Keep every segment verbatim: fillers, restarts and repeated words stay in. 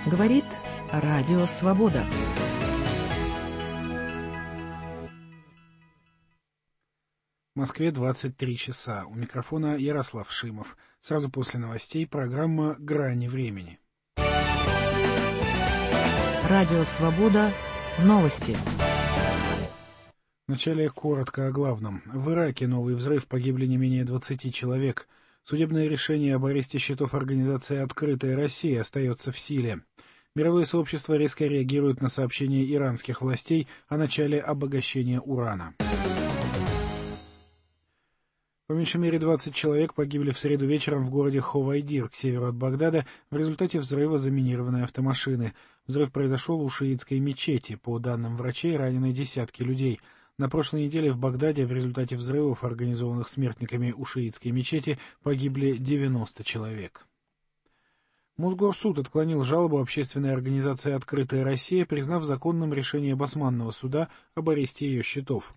Говорит Радио Свобода. В Москве двадцать три часа. У микрофона Ярослав Шимов. Сразу после новостей программа «Грани времени». Радио Свобода. Новости. Вначале коротко о главном. В Ираке новый взрыв, погибли не менее двадцати человек. Судебное решение об аресте счетов организации «Открытая Россия» остается в силе. Мировое сообщество резко реагирует на сообщения иранских властей о начале обогащения урана. По меньшей мере двадцать человек погибли в среду вечером в городе Хувайдир, к северу от Багдада, в результате взрыва заминированной автомашины. Взрыв произошел у шиитской мечети. По данным врачей, ранены десятки людей. На прошлой неделе в Багдаде в результате взрывов, организованных смертниками у шиитской мечети, погибли девяносто человек. Мосгорсуд отклонил жалобу общественной организации «Открытая Россия», признав законным решение Басманного суда об аресте ее счетов.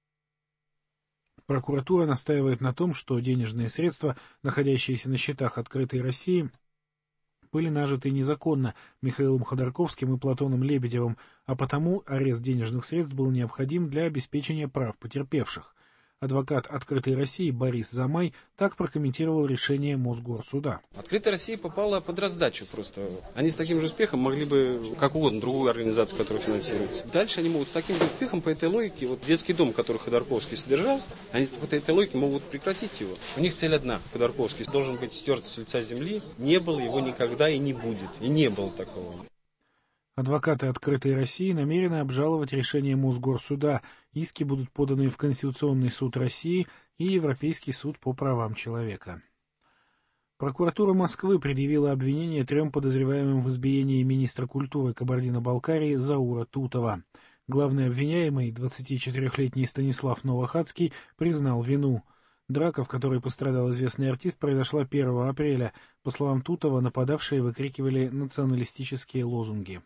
Прокуратура настаивает на том, что денежные средства, находящиеся на счетах «Открытой России», были нажиты незаконно Михаилом Ходорковским и Платоном Лебедевым, а потому арест денежных средств был необходим для обеспечения прав потерпевших. Адвокат «Открытой России» Борис Замай так прокомментировал решение Мосгорсуда. «Открытая Россия» попала под раздачу просто. Они с таким же успехом могли бы, как угодно, другую организацию, которая финансируется. Дальше они могут с таким же успехом, по этой логике, вот детский дом, который Ходорковский содержал, они по этой логике могут прекратить его. У них цель одна. Ходорковский должен быть стерт с лица земли. Не было его никогда и не будет. И не было такого. Адвокаты «Открытой России» намерены обжаловать решение Мосгорсуда. Иски будут поданы в Конституционный суд России и Европейский суд по правам человека. Прокуратура Москвы предъявила обвинение трем подозреваемым в избиении министра культуры Кабардино-Балкарии Заура Тутова. Главный обвиняемый, двадцатичетырёхлетний Станислав Новохадский, признал вину. Драка, в которой пострадал известный артист, произошла первого апреля. По словам Тутова, нападавшие выкрикивали националистические лозунги.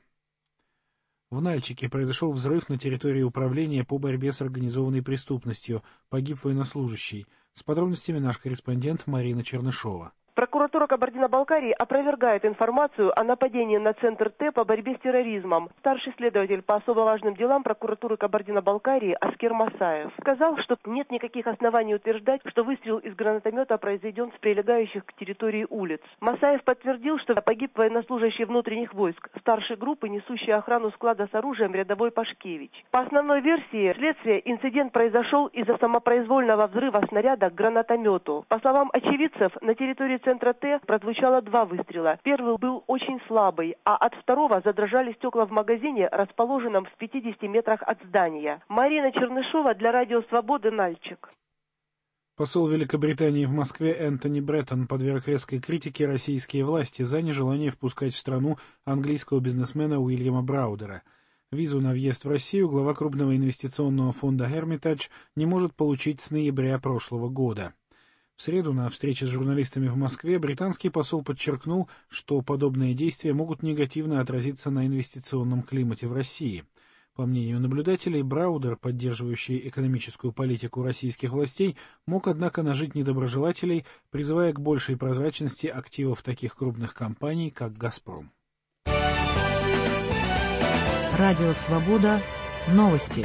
В Нальчике произошел взрыв на территории управления по борьбе с организованной преступностью. Погиб военнослужащий. С подробностями наш корреспондент Марина Чернышова. Прокуратура Кабардино-Балкарии опровергает информацию о нападении на Центр Т по борьбе с терроризмом. Старший следователь по особо важным делам прокуратуры Кабардино-Балкарии Аскер Масаев сказал, что нет никаких оснований утверждать, что выстрел из гранатомета произведен с прилегающих к территории улиц. Масаев подтвердил, что погиб военнослужащий внутренних войск, старший группы, несущий охрану склада с оружием рядовой Пашкевич. По основной версии следствия, инцидент произошел из-за самопроизвольного взрыва снаряда к гранатомету. По словам очевидцев, на территории Центра Т прозвучало два выстрела. Первый был очень слабый, а от второго задрожали стекла в магазине, расположенном в пятидесяти метрах от здания. Марина Чернышова для Радио Свободы, Нальчик. Посол Великобритании в Москве Энтони Бреттон подверг резкой критике российские власти за нежелание впускать в страну английского бизнесмена Уильяма Браудера. Визу на въезд в Россию глава крупного инвестиционного фонда Hermitage не может получить с ноября прошлого года. В среду на встрече с журналистами в Москве британский посол подчеркнул, что подобные действия могут негативно отразиться на инвестиционном климате в России. По мнению наблюдателей, Браудер, поддерживающий экономическую политику российских властей, мог, однако, нажить недоброжелателей, призывая к большей прозрачности активов таких крупных компаний, как «Газпром». Радио Свобода. Новости.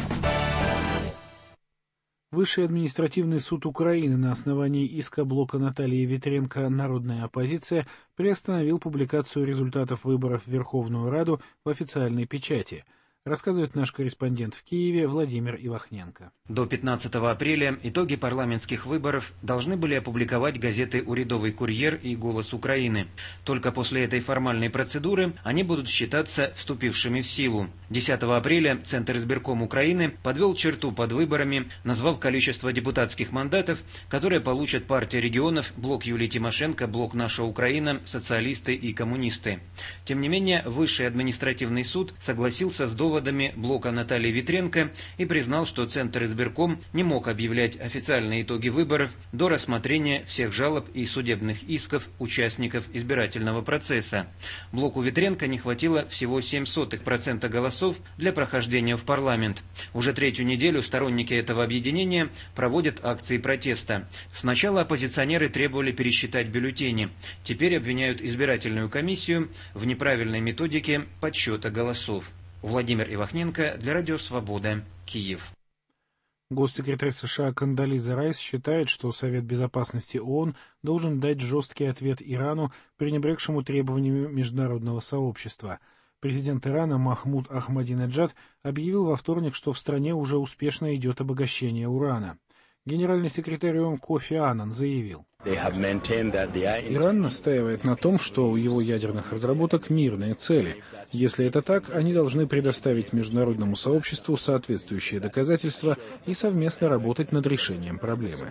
Высший административный суд Украины на основании иска блока Натальи Ветренко «Народная оппозиция» приостановил публикацию результатов выборов в Верховную Раду в официальной печати. Рассказывает наш корреспондент в Киеве Владимир Ивахненко. До пятнадцатого апреля итоги парламентских выборов должны были опубликовать газеты «Урядовый курьер» и «Голос Украины». Только после этой формальной процедуры они будут считаться вступившими в силу. десятого апреля Центр избирком Украины подвел черту под выборами, назвав количество депутатских мандатов, которые получат партия регионов, блок Юлии Тимошенко, блок «Наша Украина», социалисты и коммунисты. Тем не менее, Высший административный суд согласился с доводом доводами блока Натальи Ветренко и признал, что Центр избирком не мог объявлять официальные итоги выборов до рассмотрения всех жалоб и судебных исков участников избирательного процесса. Блоку Ветренко не хватило всего семь сотых процента голосов для прохождения в парламент. Уже третью неделю сторонники этого объединения проводят акции протеста. Сначала оппозиционеры требовали пересчитать бюллетени. Теперь обвиняют избирательную комиссию в неправильной методике подсчета голосов. Владимир Ивахненко для Радио Свобода, Киев. Госсекретарь США Кондолиза Райс считает, что Совет Безопасности ООН должен дать жесткий ответ Ирану, пренебрегшему требованиями международного сообщества. Президент Ирана Махмуд Ахмадинеджад объявил во вторник, что в стране уже успешно идет обогащение урана. Генеральный секретарь ООН Кофи Аннан заявил: Иран настаивает на том, что у его ядерных разработок мирные цели. Если это так, они должны предоставить международному сообществу соответствующие доказательства и совместно работать над решением проблемы.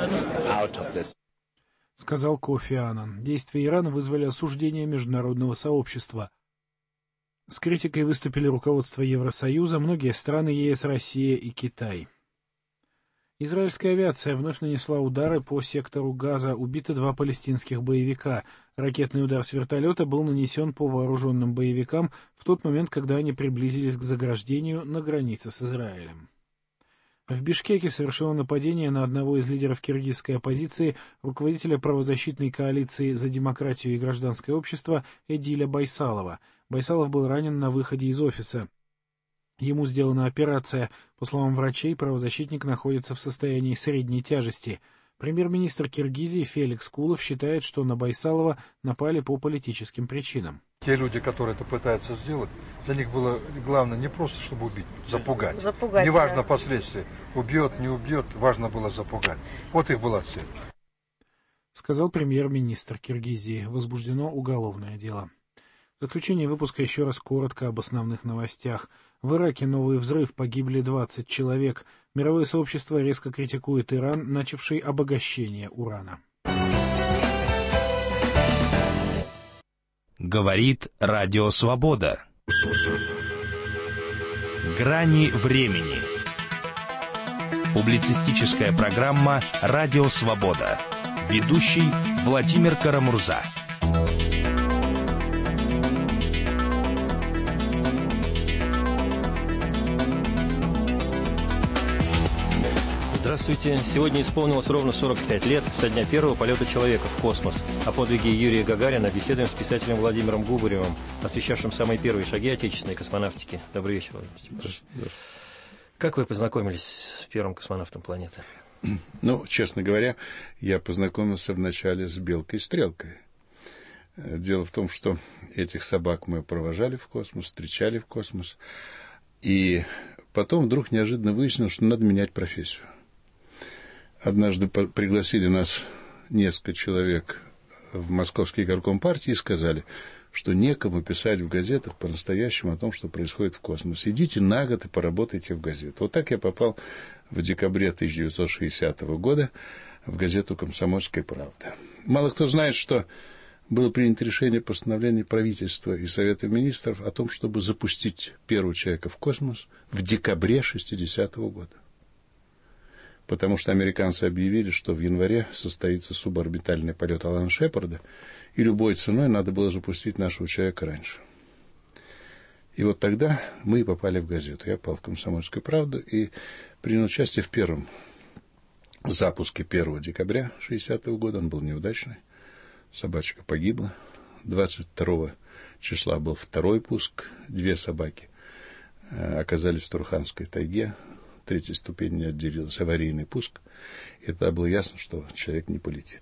Сказал Кофи Аннан. Действия Ирана вызвали осуждение международного сообщества. С критикой выступили руководство Евросоюза, многие страны ЕС, Россия и Китай. Израильская авиация вновь нанесла удары по сектору Газа, убиты два палестинских боевика. Ракетный удар с вертолета был нанесен по вооруженным боевикам в тот момент, когда они приблизились к заграждению на границе с Израилем. В Бишкеке совершено нападение на одного из лидеров киргизской оппозиции, руководителя правозащитной коалиции «За демократию и гражданское общество» Эдиля Байсалова. Байсалов был ранен на выходе из офиса. Ему сделана операция. По словам врачей, правозащитник находится в состоянии средней тяжести. Премьер-министр Киргизии Феликс Кулов считает, что на Байсалова напали по политическим причинам. Те люди, которые это пытаются сделать, для них было главное не просто, чтобы убить, запугать. запугать Неважно да. последствия, убьет, не убьет, важно было запугать. Вот их была цель. Сказал премьер-министр Киргизии. Возбуждено уголовное дело. В заключение выпуска еще раз коротко об основных новостях. В Ираке новый взрыв, погибли двадцать человек. Мировое сообщество резко критикует Иран, начавший обогащение урана. Говорит Радио Свобода. Грани времени. Публицистическая программа «Радио Свобода». Ведущий Владимир Карамурза. Здравствуйте. Сегодня исполнилось ровно сорок пять лет со дня первого полета человека в космос. О подвиге Юрия Гагарина беседуем с писателем Владимиром Губаревым, освещавшим самые первые шаги отечественной космонавтики. Добрый вечер, Владимир. Как вы познакомились с первым космонавтом планеты? Ну, честно говоря, я познакомился вначале с Белкой-стрелкой. Дело в том, что этих собак мы провожали в космос, встречали в космос. И потом вдруг неожиданно выяснилось, что надо менять профессию. Однажды пригласили нас несколько человек в московский горком партии и сказали, что некому писать в газетах по-настоящему о том, что происходит в космосе. Идите на год и поработайте в газету. Вот так я попал в декабре тысяча девятьсот шестидесятого года в газету «Комсомольская правда». Мало кто знает, что было принято решение постановления правительства и Совета министров о том, чтобы запустить первого человека в космос в декабре шестидесятого года. Потому что американцы объявили, что в январе состоится суборбитальный полет Алана Шепарда, и любой ценой надо было запустить нашего человека раньше. И вот тогда мы и попали в газету. Я попал в «Комсомольскую правду» и принял участие в первом запуске первого декабря шестидесятого года. Он был неудачный. Собачка погибла. двадцать второго числа был второй пуск. Две собаки оказались в Турханской тайге. Третья ступень не отделилась. Аварийный пуск. И тогда было ясно, что человек не полетит.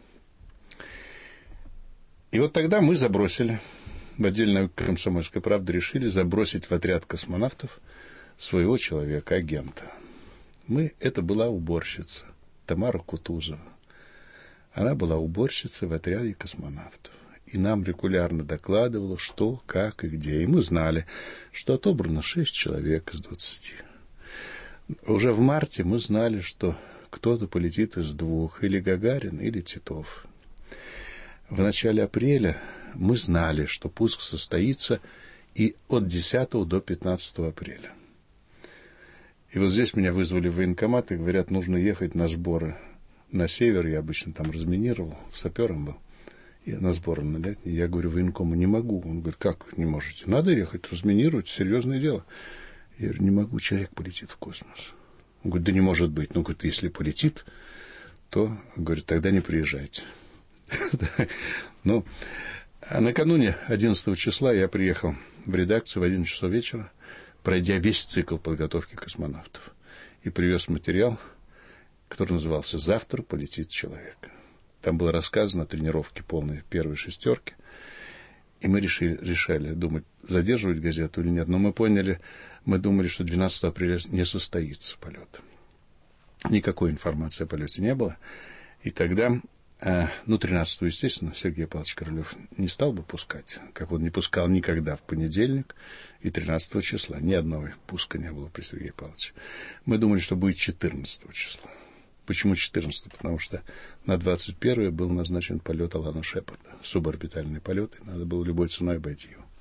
И вот тогда мы забросили, в отдельную «Комсомольскую правду» решили забросить в отряд космонавтов своего человека, агента. Мы, это была уборщица Тамара Кутузова. Она была уборщицей в отряде космонавтов. И нам регулярно докладывала, что, как и где. И мы знали, что отобрано шесть человек из двадцати. Уже в марте мы знали, что кто-то полетит из двух, или Гагарин, или Титов. В начале апреля мы знали, что пуск состоится, и от десятого до пятнадцатого апреля. И вот здесь меня вызвали в военкомат и говорят, нужно ехать на сборы на север. Я обычно там разминировал, сапером был. И на сборы на летний. Я говорю, военкому не могу. Он говорит, как не можете? Надо ехать, разминировать, серьезное дело. Я говорю, не могу, человек полетит в космос. Он говорит, да не может быть. Ну, говорит, если полетит, то, говорит, тогда не приезжайте. Ну, а накануне одиннадцатого числа я приехал в редакцию в одиннадцать часов вечера, пройдя весь цикл подготовки космонавтов. И привез материал, который назывался «Завтра полетит человек». Там было рассказано о тренировке полной первой шестерки. И мы решили, решали думать, задерживать газету или нет. Но мы поняли, мы думали, что двенадцатого апреля не состоится полет. Никакой информации о полете не было. И тогда, ну, тринадцатого, естественно, Сергей Павлович Королев не стал бы пускать, как он не пускал никогда в понедельник и тринадцатого числа. Ни одного пуска не было при Сергее Павловиче. Мы думали, что будет четырнадцатого числа. Почему четырнадцатого? Потому что на двадцать первое был назначен полет Алана Шепарда, суборбитальный полет, и надо было любой ценой обойти его.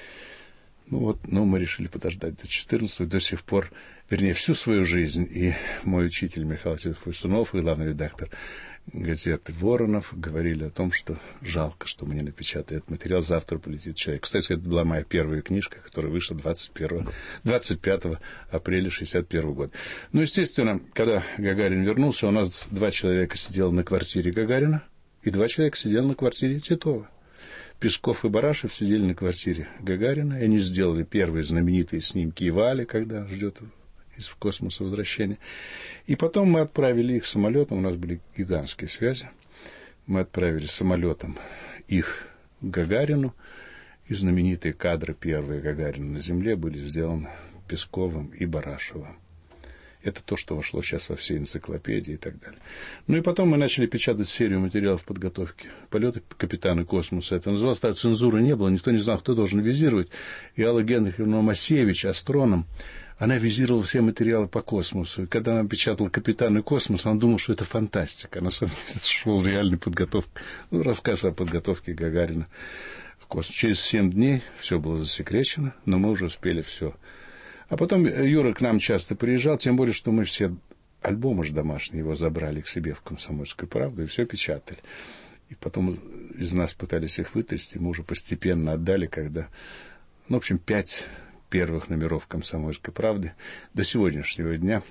Ну вот, но мы решили подождать до четырнадцатого, до сих пор, вернее, всю свою жизнь, и мой учитель Михаил Хвостунов, и главный редактор газеты «Воронов» говорили о том, что жалко, что мы не напечатали этот материал, завтра полетит человек. Кстати, это была моя первая книжка, которая вышла двадцать первого, двадцать пятого апреля шестьдесят первого года. Ну, естественно, когда Гагарин вернулся, у нас два человека сидело на квартире Гагарина, и два человека сидело на квартире Титова. Песков и Барашев сидели на квартире Гагарина, и они сделали первые знаменитые снимки Вали, когда ждет из космоса возвращения. И потом мы отправили их самолетом, у нас были гигантские связи, мы отправили самолетом их к Гагарину, и знаменитые кадры первые Гагарина на Земле были сделаны Песковым и Барашевым. Это то, что вошло сейчас во все энциклопедии и так далее. Ну и потом мы начали печатать серию материалов подготовки полета капитана космоса. Это называлось, тогда цензуры не было, никто не знал, кто должен визировать. И Алла Генриховна Масевич, астроном, она визировала все материалы по космосу. И когда она печатала «Капитаны космоса», она думала, что это фантастика. На самом деле это шел реальный подготовка, ну, рассказ о подготовке Гагарина в космос. Через семь дней все было засекречено, но мы уже успели все. А потом Юра к нам часто приезжал, тем более, что мы все альбомы же домашние его забрали к себе в «Комсомольскую правду» и все печатали. И потом из нас пытались их вытрясти, мы уже постепенно отдали, когда, ну, в общем, пять первых номеров «Комсомольской правды» до сегодняшнего дня,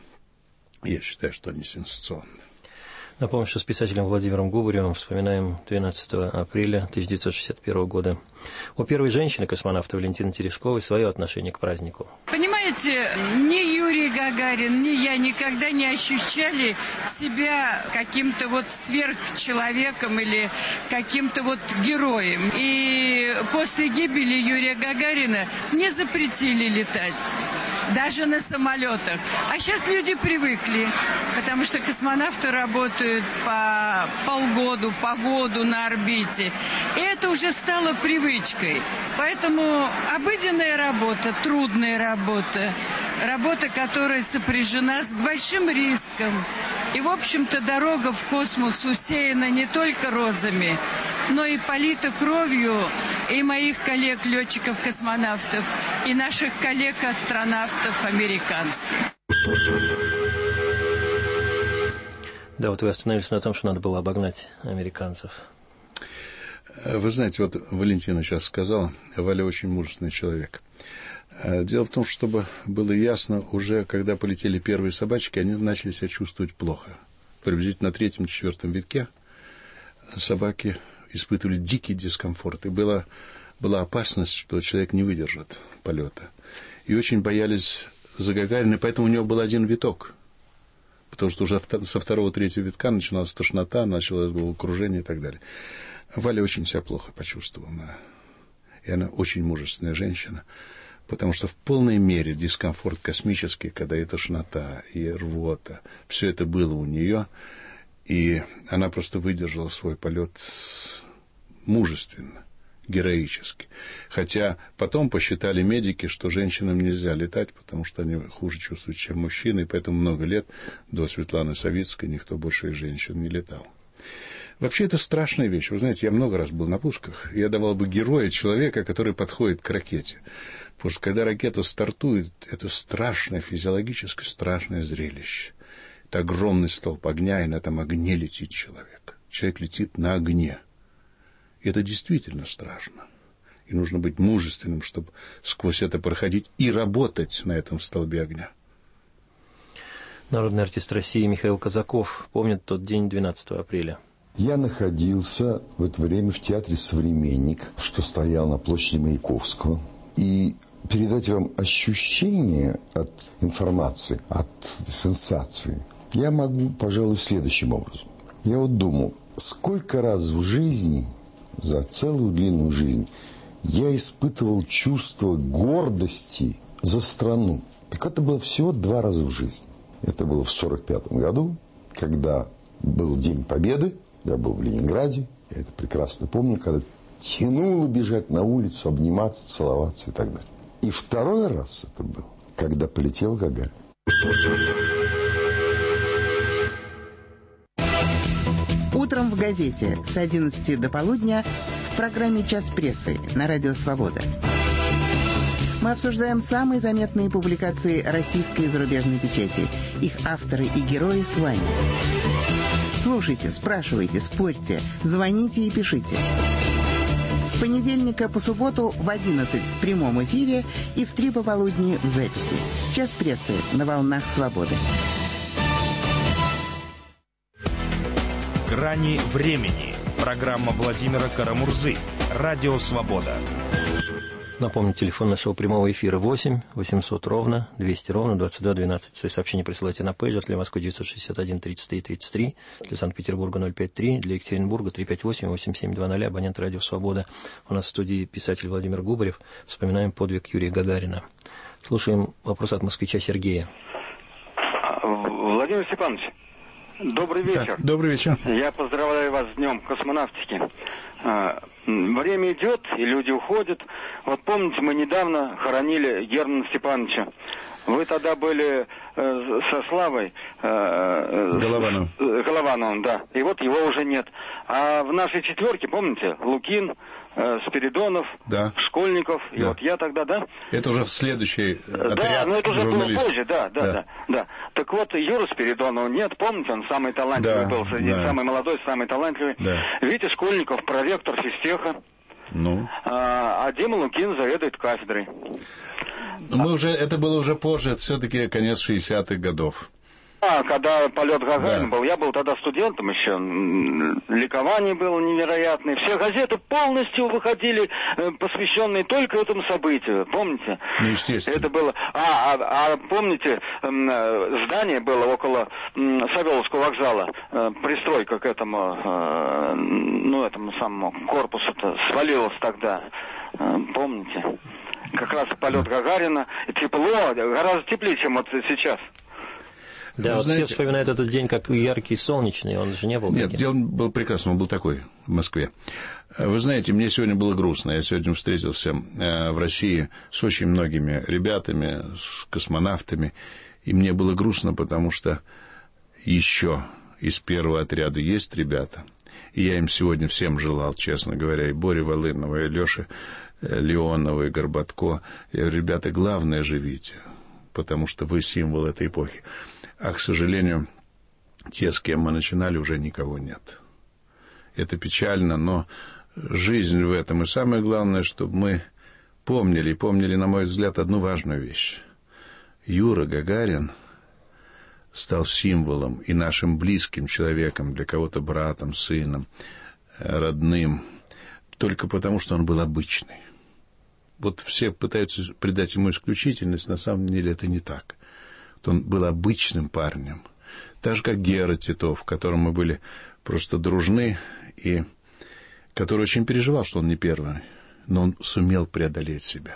я считаю, что они сенсационны. Напомню, что с писателем Владимиром Губаревым вспоминаем двенадцатого апреля тысяча девятьсот шестьдесят первого года. У первой женщины-космонавта Валентины Терешковой свое отношение к празднику. Понимаете, ни Юрий Гагарин, ни я никогда не ощущали себя каким-то вот сверхчеловеком или каким-то вот героем. И после гибели Юрия Гагарина мне запретили летать, даже на самолетах. А сейчас люди привыкли, потому что космонавты работают по полгода, по году на орбите. И это уже стало привычкой. Поэтому обыденная работа, трудная работа, работа, которая сопряжена с большим риском. И, в общем-то, дорога в космос усеяна не только розами, но и полита кровью и моих коллег-летчиков-космонавтов, и наших коллег-астронавтов американских. Да, вот вы остановились на том, что надо было обогнать американцев. Вы знаете, вот Валентина сейчас сказала, Валя очень мужественный человек. Дело в том, чтобы было ясно, уже когда полетели первые собачки, они начали себя чувствовать плохо. Приблизительно на третьем-четвертом витке собаки испытывали дикий дискомфорт. И была, была опасность, что человек не выдержит полета. И очень боялись за Гагарина, поэтому у него был один виток. Потому что уже со второго-третьего витка начиналась тошнота, началось головокружение и так далее. Валя очень себя плохо почувствовала. И она очень мужественная женщина. Потому что в полной мере дискомфорт космический, когда и тошнота, и рвота, все это было у нее. И она просто выдержала свой полет мужественно, героически. Хотя потом посчитали медики, что женщинам нельзя летать, потому что они хуже чувствуют, чем мужчины. И поэтому много лет до Светланы Савицкой никто больше из женщин не летал. Вообще, это страшная вещь. Вы знаете, я много раз был на пусках. Я давал бы героя человека, который подходит к ракете. Потому что, когда ракета стартует, это страшное, физиологически страшное зрелище. Это огромный столб огня, и на этом огне летит человек. Человек летит на огне. И это действительно страшно. И нужно быть мужественным, чтобы сквозь это проходить и работать на этом столбе огня. Народный артист России Михаил Казаков помнит тот день двенадцатого апреля. Я находился в это время в театре «Современник», что стоял на площади Маяковского. И передать вам ощущение от информации, от сенсации, я могу, пожалуй, следующим образом. Я вот думал, сколько раз в жизни, за целую длинную жизнь, я испытывал чувство гордости за страну. Так это было всего два раза в жизни. Это было в сорок пятом году, когда был День Победы. Я был в Ленинграде, я это прекрасно помню, когда тянуло бежать на улицу, обниматься, целоваться и так далее. И второй раз это был, когда полетел Гагарин. Утром в газете с одиннадцати до полудня в программе «Час прессы» на Радио Свобода. Мы обсуждаем самые заметные публикации российской и зарубежной печати. Их авторы и герои с вами. Слушайте, спрашивайте, спорьте, звоните и пишите. С понедельника по субботу в одиннадцать в прямом эфире и в три пополудни в записи. «Час прессы» на волнах Свободы. «Грани времени». Программа Владимира Карамурзы. Радио Свобода. Напомню, телефон нашего прямого эфира восемь восемьсот ровно двести ровно двадцать два двенадцать. Свои сообщения присылайте на пейджер. Для Москвы девятьсот шестьдесят один тридцать три тридцать три, для Санкт-Петербурга ноль пять три, для Екатеринбурга три пять восемь восемь семь два ноль, абонент Радио Свобода. У нас в студии писатель Владимир Губарев. Вспоминаем подвиг Юрия Гагарина. Слушаем вопрос от москвича Сергея. Владимир Степанович, добрый вечер. Да, добрый вечер. Я поздравляю вас с Днем космонавтики. Время идет, и люди уходят. Вот помните, мы недавно хоронили Германа Степановича. Вы тогда были э, со Славой э, Головановым. С, Головановым, да. И вот его уже нет. А в нашей четверке, помните, Лукин, э, Спиридонов, да. Школьников, да. и вот я тогда, да? Это уже в следующий отряд Да, но это уже было позже, да, да, да, да, да. Так вот, Юру Спиридонова нет, помните, он самый талантливый да, был, среди да. самый молодой, самый талантливый. Да. Витя Школьников, проректор физтеха. Ну. А, а Дима Лукин заведует кафедрой. Мы уже, это было уже позже, это все-таки конец шестидесятых годов. А, когда полет Гагарина да. был, я был тогда студентом еще, ликование было невероятное. Все газеты полностью выходили, посвященные только этому событию, помните? Ну, естественно. Это было... А, а, а помните, здание было около Савеловского вокзала, пристройка к этому, ну, этому самому корпусу-то свалилась тогда, помните? Как раз полет Гагарина, тепло, гораздо теплее, чем вот сейчас. Да, Вы вот знаете, все вспоминают этот день как яркий, солнечный, он же не был Нет, таким. дел был прекрасный, он был такой в Москве. Вы знаете, мне сегодня было грустно. Я сегодня встретился в России с очень многими ребятами, с космонавтами, и мне было грустно, потому что еще из первого отряда есть ребята, и я им сегодня всем желал, честно говоря, и Боре Волынова, и Лёше Леонова, и Горбатко. Я говорю, ребята, главное живите, потому что вы символ этой эпохи. А, к сожалению, те, с кем мы начинали, уже никого нет. Это печально, но жизнь в этом. И самое главное, чтобы мы помнили, и помнили, на мой взгляд, одну важную вещь. Юра Гагарин стал символом и нашим близким человеком, для кого-то братом, сыном, родным, только потому, что он был обычный. Вот все пытаются придать ему исключительность, на самом деле это не так. Он был обычным парнем. Так же, как Гера Титов, которым мы были просто дружны, и который очень переживал, что он не первый, но он сумел преодолеть себя.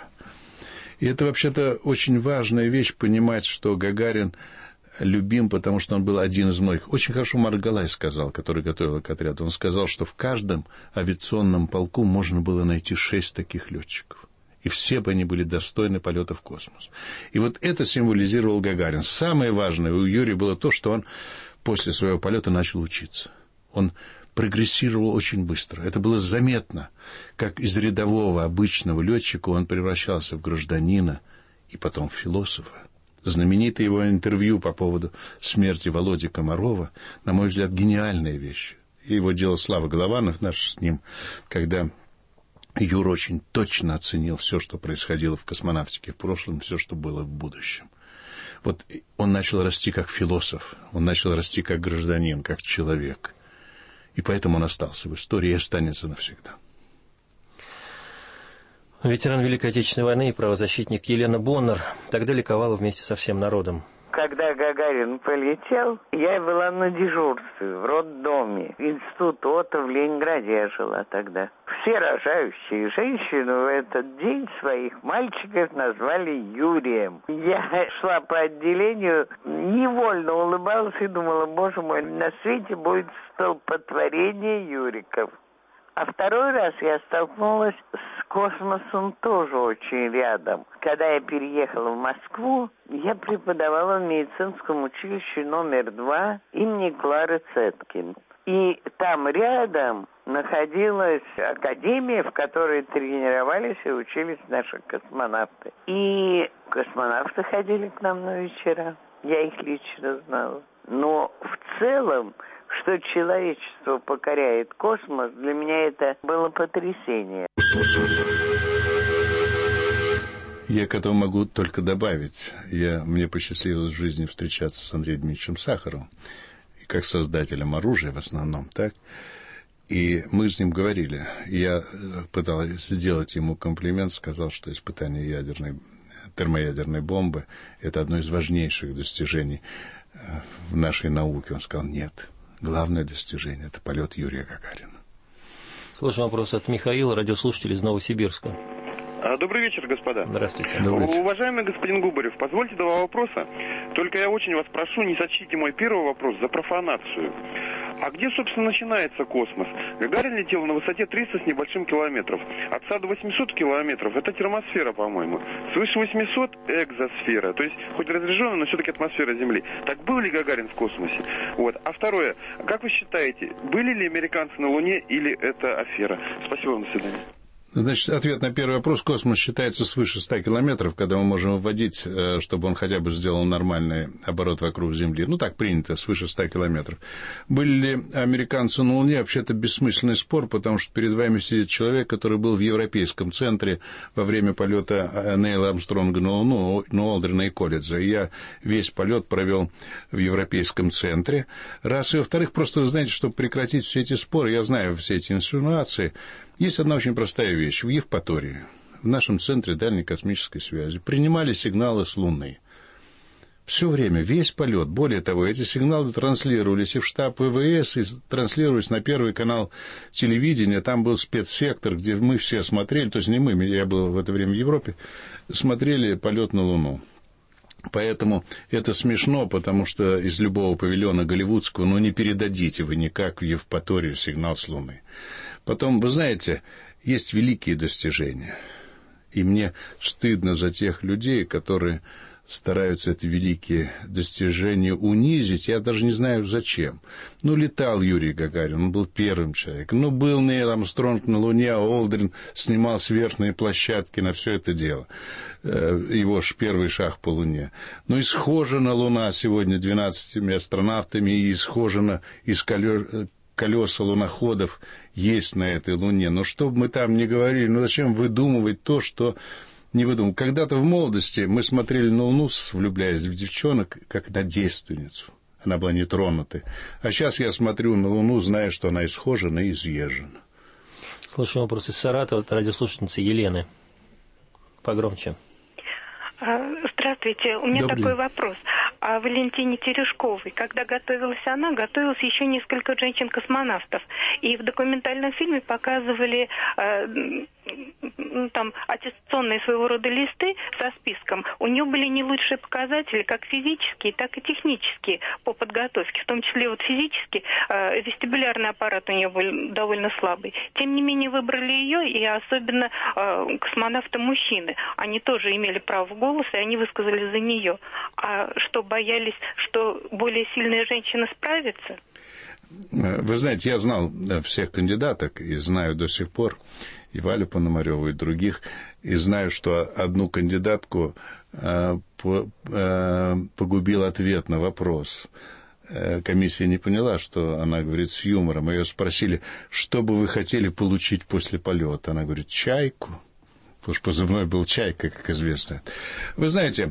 И это, вообще-то, очень важная вещь, понимать, что Гагарин любим, потому что он был один из многих. Очень хорошо Маргалай сказал, который готовил к отряду. Он сказал, что в каждом авиационном полку можно было найти шесть таких летчиков. И все бы они были достойны полета в космос. И вот это символизировал Гагарин. Самое важное у Юрия было то, что он после своего полета начал учиться. Он прогрессировал очень быстро. Это было заметно, как из рядового обычного летчика он превращался в гражданина и потом в философа. Знаменитое его интервью по поводу смерти Володи Комарова, на мой взгляд, гениальная вещь. Его делал Слава Голованов, наш с ним, когда Юра очень точно оценил все, что происходило в космонавтике в прошлом, все, что было в будущем. Вот он начал расти как философ, он начал расти как гражданин, как человек. И поэтому он остался в истории и останется навсегда. Ветеран Великой Отечественной войны и правозащитник Елена Боннер тогда ликовала вместе со всем народом. Когда Гагарин полетел, я была на дежурстве в роддоме. Институт ОТО в Ленинграде я жила тогда. Все рожающие женщины в этот день своих мальчиков назвали Юрием. Я шла по отделению, невольно улыбалась и думала, боже мой, на свете будет столпотворение Юриков. А второй раз я столкнулась с космосом тоже очень рядом. Когда я переехала в Москву, я преподавала в медицинском училище номер два имени Клары Цеткин. И там рядом находилась академия, в которой тренировались и учились наши космонавты. И космонавты ходили к нам на вечера. Я их лично знала. Но в целом, что человечество покоряет космос, для меня это было потрясение. Я к этому могу только добавить. Я, мне посчастливилось в жизни встречаться с Андреем Дмитриевичем Сахаровым, и как создателем оружия в основном, так? И мы с ним говорили. Я пытался сделать ему комплимент, сказал, что испытание ядерной, термоядерной бомбы – это одно из важнейших достижений в нашей науке. Он сказал, нет. Главное достижение – это полет Юрия Гагарина. Слушаем вопрос от Михаила, радиослушатель из Новосибирска. Добрый вечер, господа. Здравствуйте. Добрый вечер. Уважаемый господин Губарев, позвольте два вопроса. Только я очень вас прошу, не сочтите мой первый вопрос за профанацию. А где, собственно, начинается космос? Гагарин летел на высоте триста с небольшим километров. От ста до восьмисот километров – это термосфера, по-моему. Свыше восьмисот – экзосфера. То есть, хоть разряженная, но все-таки атмосфера Земли. Так был ли Гагарин в космосе? Вот. А второе. Как вы считаете, были ли американцы на Луне или это афера? Спасибо вам, до свидания. Значит, ответ на первый вопрос. Космос считается свыше ста километров, когда мы можем вводить, чтобы он хотя бы сделал нормальный оборот вокруг Земли. Ну, так принято, свыше ста километров. Были ли американцы на Луне? Вообще-то бессмысленный спор, потому что перед вами сидит человек, который был в Европейском центре во время полета Нейла Армстронга на Луну, на Олдрина и Коллинза. И я весь полет провел в Европейском центре. Раз. И во-вторых, просто вы знаете, чтобы прекратить все эти споры, я знаю все эти инсинуации, есть одна очень простая вещь. В Евпатории, в нашем центре дальней космической связи, принимали сигналы с Луны. Все время, весь полет. Более того, эти сигналы транслировались и в штаб ВВС, и транслировались на Первый канал телевидения. Там был спецсектор, где мы все смотрели, то есть не мы, я был в это время в Европе, смотрели полет на Луну. Поэтому это смешно, потому что из любого павильона голливудского, ну, не передадите вы никак в Евпаторию сигнал с Луны. Потом, вы знаете, есть великие достижения. И мне стыдно за тех людей, которые стараются эти великие достижения унизить. Я даже не знаю, зачем. Ну, летал Юрий Гагарин, он был первым человеком. Ну, был Нейл Армстронг на Луне, а Олдрин снимал с верхней площадки на все это дело. Его ж первый шаг по Луне. Ну, исхожена Луна сегодня двенадцатью астронавтами, и исхожена из колес... колеса луноходов есть на этой Луне. Но что бы мы там ни говорили, ну зачем выдумывать то, что не выдумывать? Когда-то в молодости мы смотрели на Луну, влюбляясь в девчонок, как на девственницу. Она была нетронутой. А сейчас я смотрю на Луну, зная, что она исхожена и изъезжена. Слушаем вопрос из Саратова от радиослушательницы Елены. Погромче. Здравствуйте. У меня Добрый такой день. вопрос. О Валентине Терешковой. Когда готовилась она, готовилось еще несколько женщин-космонавтов. И в документальном фильме показывали э, ну, там, аттестационные своего рода листы со списком. У нее были не лучшие показатели, как физические, так и технические по подготовке. В том числе вот физически э, вестибулярный аппарат у нее был довольно слабый. Тем не менее выбрали ее, и особенно э, космонавты-мужчины. Они тоже имели право голоса, и они высказали за нее. А что, боялись, что более сильная женщина справится? Вы знаете, я знал всех кандидаток и знаю до сих пор и Валю Пономареву, и других, и знаю, что одну кандидатку э, по, э, погубил ответ на вопрос. Э, комиссия не поняла, что она говорит с юмором. Ее спросили, что бы вы хотели получить после полета. Она говорит, чайку. Потому что позывной был «Чайка», как известно. Вы знаете,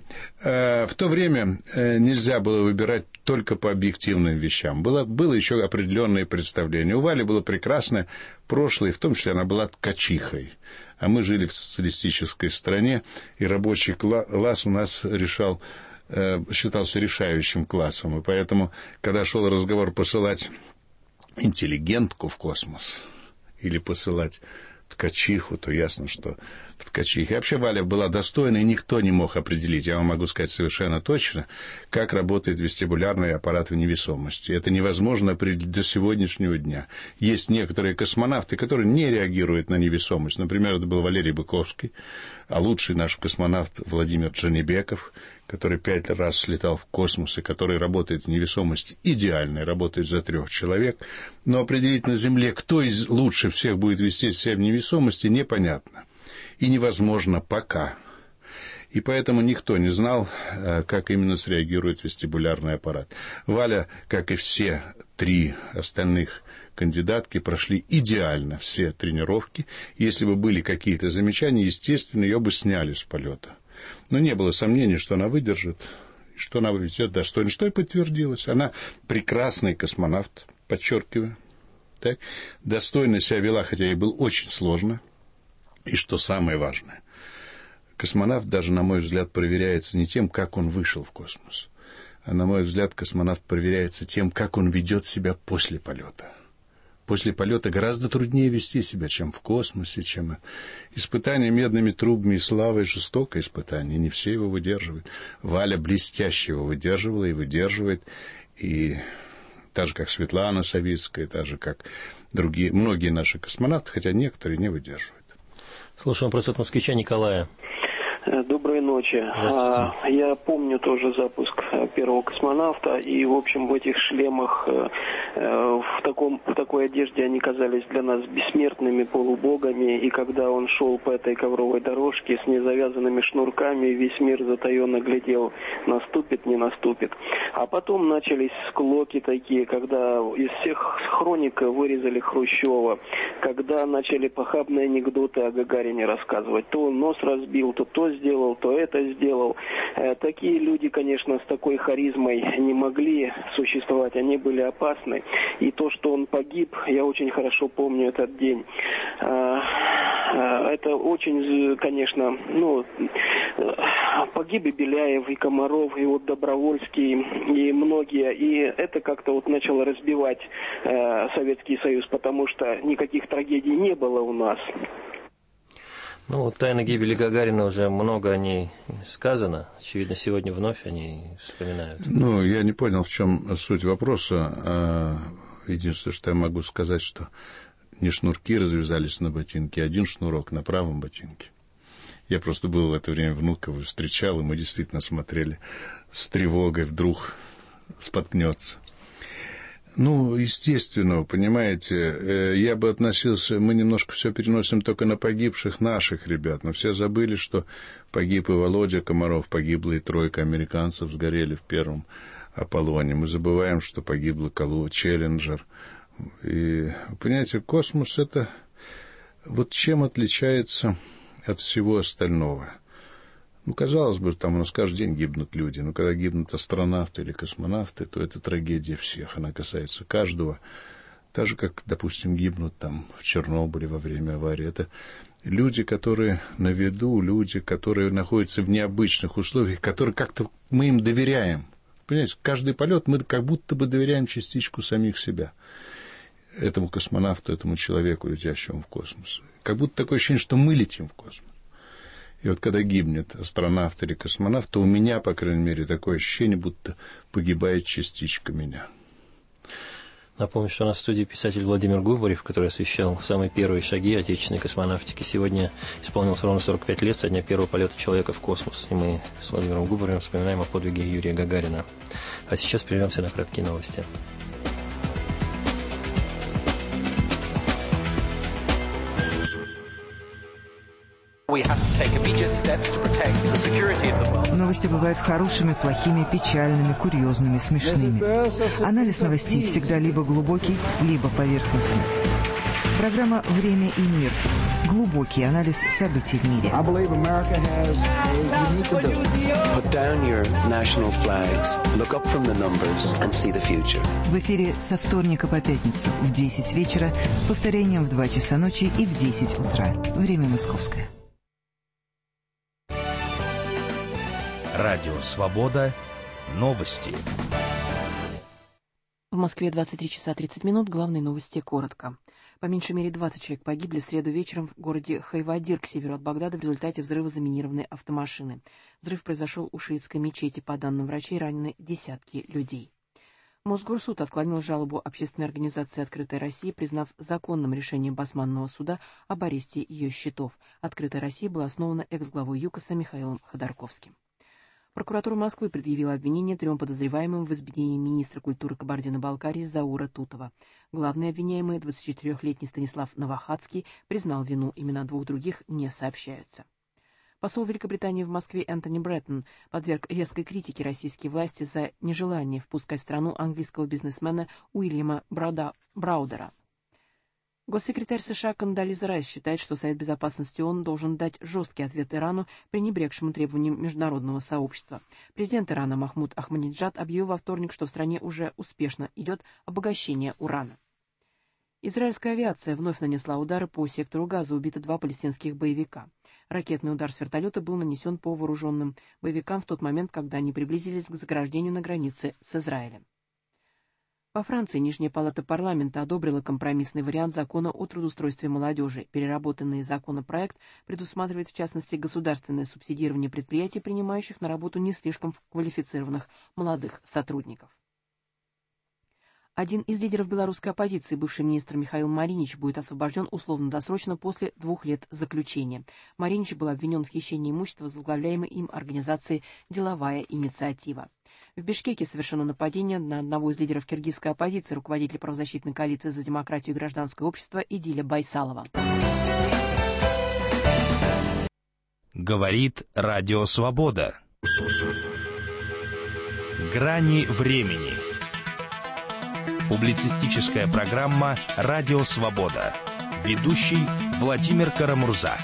в то время нельзя было выбирать только по объективным вещам. Было, было еще определенное представление. У Вали было прекрасное прошлое, в том числе она была ткачихой. А мы жили в социалистической стране, и рабочий класс у нас решал, считался решающим классом. И поэтому, когда шел разговор посылать интеллигентку в космос или посылать ткачиху, то ясно, что в ткачихе. И вообще Валя была достойна, и никто не мог определить, я вам могу сказать совершенно точно, как работает вестибулярный аппарат в невесомости. Это невозможно определить до сегодняшнего дня. Есть некоторые космонавты, которые не реагируют на невесомость. Например, это был Валерий Быковский, а лучший наш космонавт Владимир Джанибеков, который пять раз слетал в космос, и который работает в невесомости идеально, работает за трех человек. Но определить на Земле, кто из лучше всех будет вести себя в невесомости, непонятно. И невозможно пока. И поэтому никто не знал, как именно среагирует вестибулярный аппарат. Валя, как и все три остальных кандидатки, прошли идеально все тренировки. Если бы были какие-то замечания, естественно, ее бы сняли с полета. Но не было сомнений, что она выдержит, что она ведет достойно, что и подтвердилось. Она прекрасный космонавт, подчеркиваю. Так, достойно себя вела, хотя ей было очень сложно. И что самое важное, космонавт даже, на мой взгляд, проверяется не тем, как он вышел в космос, а, на мой взгляд, космонавт проверяется тем, как он ведет себя после полета. После полета гораздо труднее вести себя, чем в космосе, чем испытание медными трубами и славой, жестокое испытание, не все его выдерживают. Валя блестяще его выдерживала и выдерживает, и так же, как Светлана Савицкая, так же, как другие, многие наши космонавты, хотя некоторые не выдерживают. Слушаем вопрос от москвича Николая. Доброй ночи. Я помню тоже запуск первого космонавта, и, в общем, в этих шлемах, в, таком, в такой одежде они казались для нас бессмертными полубогами, и когда он шел по этой ковровой дорожке с незавязанными шнурками, весь мир затаенно глядел, наступит, не наступит. А потом начались склоки такие, когда из всех хроник вырезали Хрущева, когда начали похабные анекдоты о Гагарине рассказывать. То он нос разбил, то то сделал, то это сделал. Э, такие люди, конечно, с такой харизмой не могли существовать, они были опасны. И то, что он погиб, я очень хорошо помню этот день. Э, э, это очень, конечно, ну, э, погиб и Беляев, и Комаров, и вот Добровольский, и многие. И это как-то вот начало разбивать э, Советский Союз, потому что никаких трагедий не было у нас. Ну, вот тайна гибели Гагарина, уже много о ней сказано. Очевидно, сегодня вновь они вспоминают. Ну, я не понял, в чем суть вопроса. Единственное, что я могу сказать, что не шнурки развязались на ботинке, а один шнурок на правом ботинке. Я просто был в это время внуков, встречал, и мы действительно смотрели с тревогой, вдруг споткнется. Ну, естественно, понимаете, я бы относился, мы немножко все переносим только на погибших наших ребят, но все забыли, что погиб и Володя Комаров, погибла и тройка американцев, сгорели в первом Аполлоне. Мы забываем, что погибла Колу, Челленджер. И, понимаете, космос — это вот чем отличается от всего остального. Ну, казалось бы, там у нас каждый день гибнут люди, но когда гибнут астронавты или космонавты, то это трагедия всех, она касается каждого. Так же, как, допустим, гибнут там в Чернобыле во время аварии. Это люди, которые на виду, люди, которые находятся в необычных условиях, которые как-то мы им доверяем. Понимаете, каждый полет мы как будто бы доверяем частичку самих себя. Этому космонавту, этому человеку, летящему в космос. Как будто такое ощущение, что мы летим в космос. И вот когда гибнет астронавт или космонавт, то у меня, по крайней мере, такое ощущение, будто погибает частичка меня. Напомню, что у нас в студии писатель Владимир Губарев, который освещал самые первые шаги отечественной космонавтики. Сегодня исполнилось ровно сорок пять лет со дня первого полета человека в космос. И мы с Владимиром Губаревым вспоминаем о подвиге Юрия Гагарина. А сейчас прервемся на краткие новости. Новости бывают хорошими, плохими, печальными, курьезными, смешными. Анализ новостей всегда либо глубокий, либо поверхностный. Программа «Время и мир». Глубокий анализ событий в мире. В эфире со вторника по пятницу в десять вечера с повторением в два часа ночи и в десять утра. Время московское. Радио «Свобода». Новости. В Москве двадцать три часа тридцать минут. Главные новости коротко. По меньшей мере двадцать человек погибли в среду вечером в городе Хайвадир к северу от Багдада в результате взрыва заминированной автомашины. Взрыв произошел у шиитской мечети. По данным врачей, ранены десятки людей. Мосгорсуд отклонил жалобу общественной организации «Открытая Россия», признав законным решением Басманного суда об аресте ее счетов. «Открытая Россия» была основана экс-главой ЮКОСа Михаилом Ходорковским. Прокуратура Москвы предъявила обвинение трем подозреваемым в избиении министра культуры Кабардино-Балкарии Заура Тутова. Главный обвиняемый, двадцатичетырехлетний Станислав Новохадский, признал вину, имена двух других не сообщаются. Посол Великобритании в Москве Энтони Бреттон подверг резкой критике российские власти за нежелание впускать в страну английского бизнесмена Уильяма Брауда, Браудера. Госсекретарь США Кондолиза Райс считает, что Совет Безопасности ООН должен дать жесткий ответ Ирану, пренебрегшему требованиям международного сообщества. Президент Ирана Махмуд Ахмадинеджад объявил во вторник, что в стране уже успешно идет обогащение урана. Израильская авиация вновь нанесла удары по сектору Газа, убито два палестинских боевика. Ракетный удар с вертолета был нанесен по вооруженным боевикам в тот момент, когда они приблизились к заграждению на границе с Израилем. Во Франции Нижняя палата парламента одобрила компромиссный вариант закона о трудоустройстве молодежи. Переработанный законопроект предусматривает, в частности, государственное субсидирование предприятий, принимающих на работу не слишком квалифицированных молодых сотрудников. Один из лидеров белорусской оппозиции, бывший министр Михаил Маринич, будет освобожден условно-досрочно после двух лет заключения. Маринич был обвинен в хищении имущества возглавляемой им организации «Деловая инициатива». В Бишкеке совершено нападение на одного из лидеров киргизской оппозиции, руководителя правозащитной коалиции за демократию и гражданское общество Идиля Байсалова. Говорит Радио Свобода. Грани времени. Публицистическая программа «Радио Свобода». Ведущий Владимир Карамурза.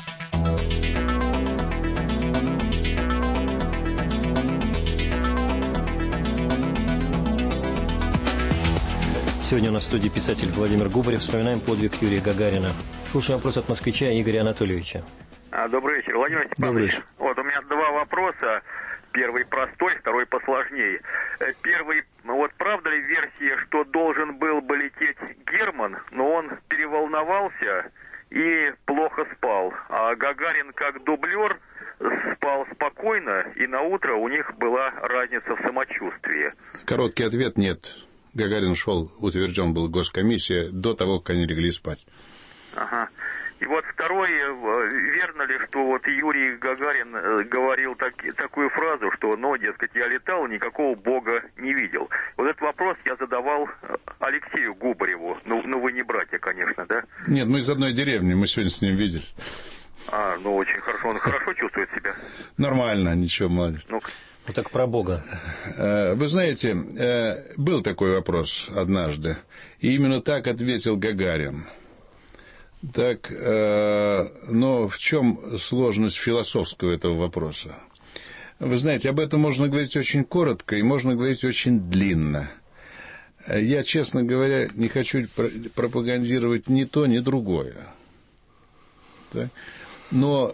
Сегодня у нас в студии писатель Владимир Губарев. Вспоминаем подвиг Юрия Гагарина. Слушаем вопрос от москвича Игоря Анатольевича. Добрый вечер, Владимир Степанович. Вот у меня два вопроса. Первый простой, второй посложнее. Первый, вот правда ли версия, что должен был бы лететь Герман, но он переволновался и плохо спал. А Гагарин как дублер спал спокойно, и на утро у них была разница в самочувствии. Короткий ответ – нет. Гагарин шел, утвержден был госкомиссия до того, как они легли спать. Ага. И вот второе, верно ли, что вот Юрий Гагарин говорил так, такую фразу, что, ну, дескать, я летал, никакого бога не видел. Вот этот вопрос я задавал Алексею Губареву. Ну, ну вы не братья, конечно, да? Нет, мы из одной деревни, мы сегодня с ним видели. А, ну, очень хорошо, он хорошо чувствует себя? Нормально, ничего, молодец. Ну, вот так про бога. Вы знаете, был такой вопрос однажды, и именно так ответил Гагарин. Так, но в чем сложность философского этого вопроса? Вы знаете, об этом можно говорить очень коротко и можно говорить очень длинно. Я, честно говоря, не хочу пропагандировать ни то, ни другое. Так? Но,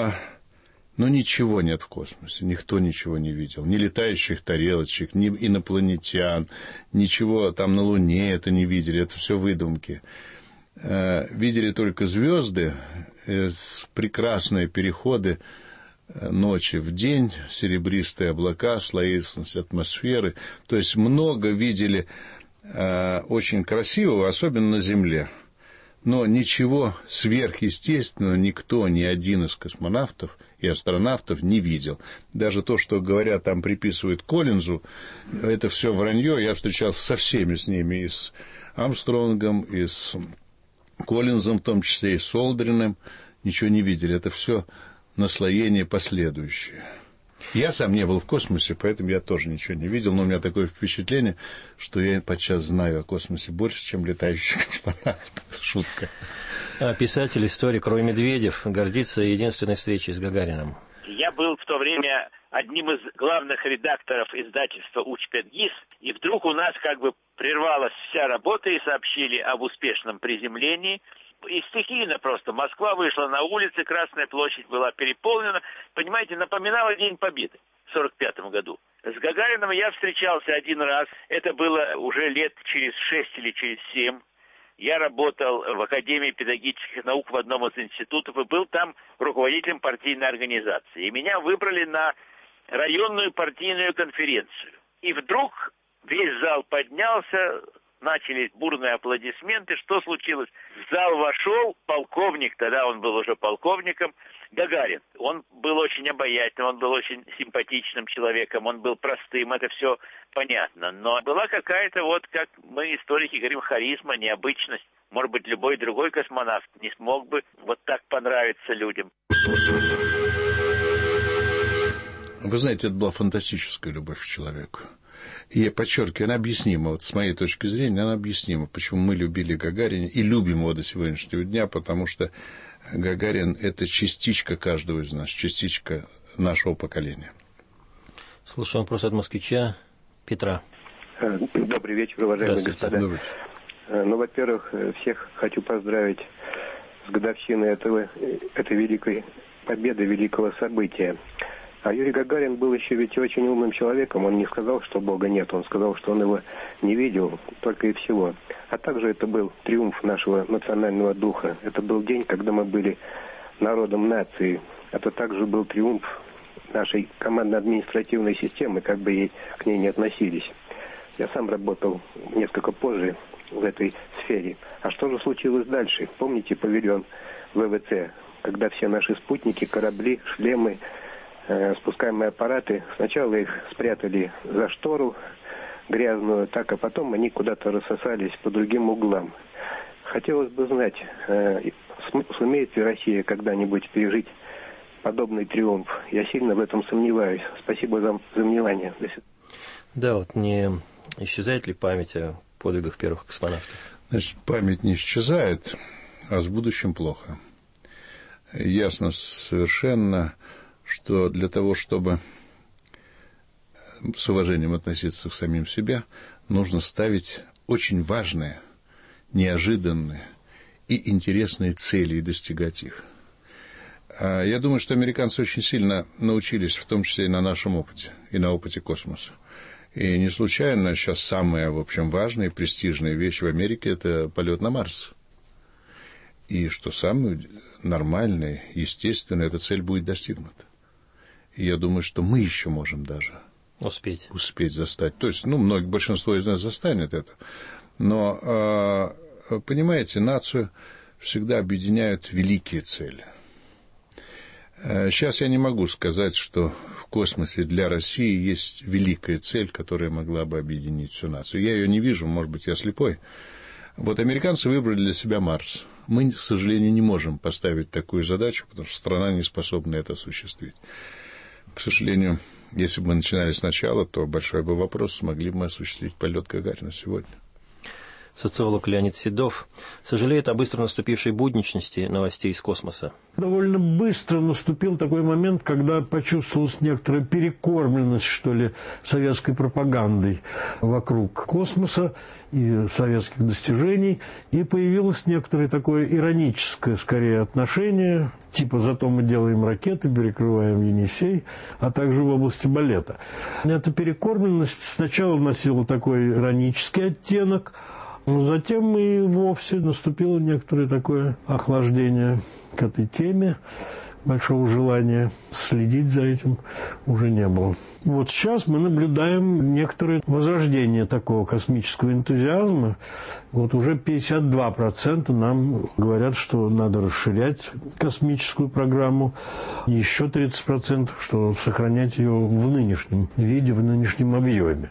но ничего нет в космосе, никто ничего не видел. Ни летающих тарелочек, ни инопланетян, ничего там на Луне это не видели, это все выдумки. Видели только звезды, прекрасные переходы ночи в день, серебристые облака, слоистность атмосферы. То есть много видели очень красивого, особенно на Земле. Но ничего сверхъестественного никто, ни один из космонавтов и астронавтов не видел. Даже то, что говорят, там приписывают Коллинзу, это все вранье. Я встречался со всеми с ними, и с Армстронгом, и с Коллинзом, в том числе и с Олдриным. Ничего не видели. Это все наслоение последующее. Я сам не был в космосе, поэтому я тоже ничего не видел, но у меня такое впечатление, что я подчас знаю о космосе больше, чем летающий космонавт. Шутка. А писатель, историк Рой Медведев гордится единственной встречей с Гагарином. Я был в то время одним из главных редакторов издательства «Учпедгиз», и вдруг у нас как бы прервалась вся работа и сообщили об успешном приземлении. И стихийно просто. Москва вышла на улицы, Красная площадь была переполнена. Понимаете, напоминала День Победы в сорок пятом году. С Гагарином я встречался один раз. Это было уже лет через шесть или через семь. Я работал в Академии педагогических наук в одном из институтов и был там руководителем партийной организации. И меня выбрали на районную партийную конференцию. И вдруг весь зал поднялся, начались бурные аплодисменты. Что случилось? В зал вошел полковник, тогда он был уже полковником, Гагарин. Он был очень обаятельным, он был очень симпатичным человеком, он был простым, это все понятно. Но была какая-то, вот как мы, историки, говорим, харизма, необычность. Может быть, любой другой космонавт не смог бы вот так понравиться людям. Вы знаете, это была фантастическая любовь к человеку. И я подчеркиваю, она объяснима, вот с моей точки зрения, она объяснима, почему мы любили Гагарина и любим его до сегодняшнего дня, потому что Гагарин – это частичка каждого из нас, частичка нашего поколения. Слушаем вопрос от москвича Петра. Добрый вечер, уважаемые господа. Добрый. Ну, во-первых, всех хочу поздравить с годовщиной этого, этой великой победы, великого события. А Юрий Гагарин был еще ведь очень умным человеком. Он не сказал, что Бога нет. Он сказал, что он его не видел, только и всего. А также это был триумф нашего национального духа. Это был день, когда мы были народом нации. Это также был триумф нашей командно-административной системы, как бы ей, к ней не относились. Я сам работал несколько позже в этой сфере. А что же случилось дальше? Помните павильон ВВЦ, когда все наши спутники, корабли, шлемы, спускаемые аппараты, сначала их спрятали за штору грязную, так, а потом они куда-то рассосались по другим углам. Хотелось бы знать, сумеет ли Россия когда-нибудь пережить подобный триумф? Я сильно в этом сомневаюсь. Спасибо за, за внимание. Да, вот не исчезает ли память о подвигах первых космонавтов? Значит, память не исчезает, а с будущим плохо. Ясно совершенно, что для того, чтобы с уважением относиться к самим себе, нужно ставить очень важные, неожиданные и интересные цели и достигать их. Я думаю, что американцы очень сильно научились, в том числе и на нашем опыте, и на опыте космоса. И не случайно сейчас самая, в общем, важная и престижная вещь в Америке – это полет на Марс. И что самое нормальное, естественное, эта цель будет достигнута. И я думаю, что мы еще можем даже успеть, успеть застать. То есть, ну, многие, большинство из нас застанет это. Но, понимаете, нацию всегда объединяют великие цели. Сейчас я не могу сказать, что в космосе для России есть великая цель, которая могла бы объединить всю нацию. Я ее не вижу, может быть, я слепой. Вот американцы выбрали для себя Марс. Мы, к сожалению, не можем поставить такую задачу, потому что страна не способна это осуществить. К сожалению, если бы мы начинали сначала, то большой бы вопрос, смогли бы мы осуществить полет Гагарина сегодня. Социолог Леонид Седов сожалеет о быстро наступившей будничности новостей из космоса. Довольно быстро наступил такой момент, когда почувствовалась некоторая перекормленность, что ли, советской пропагандой вокруг космоса и советских достижений, и появилось некоторое такое ироническое, скорее, отношение, типа «зато мы делаем ракеты, перекрываем Енисей», а также в области балета. Эта перекормленность сначала носила такой иронический оттенок, но затем и вовсе наступило некоторое такое охлаждение к этой теме. Большого желания следить за этим уже не было. Вот сейчас мы наблюдаем некоторое возрождение такого космического энтузиазма. Вот уже пятьдесят два процента нам говорят, что надо расширять космическую программу. Еще тридцать процентов, что сохранять ее в нынешнем виде, в нынешнем объеме.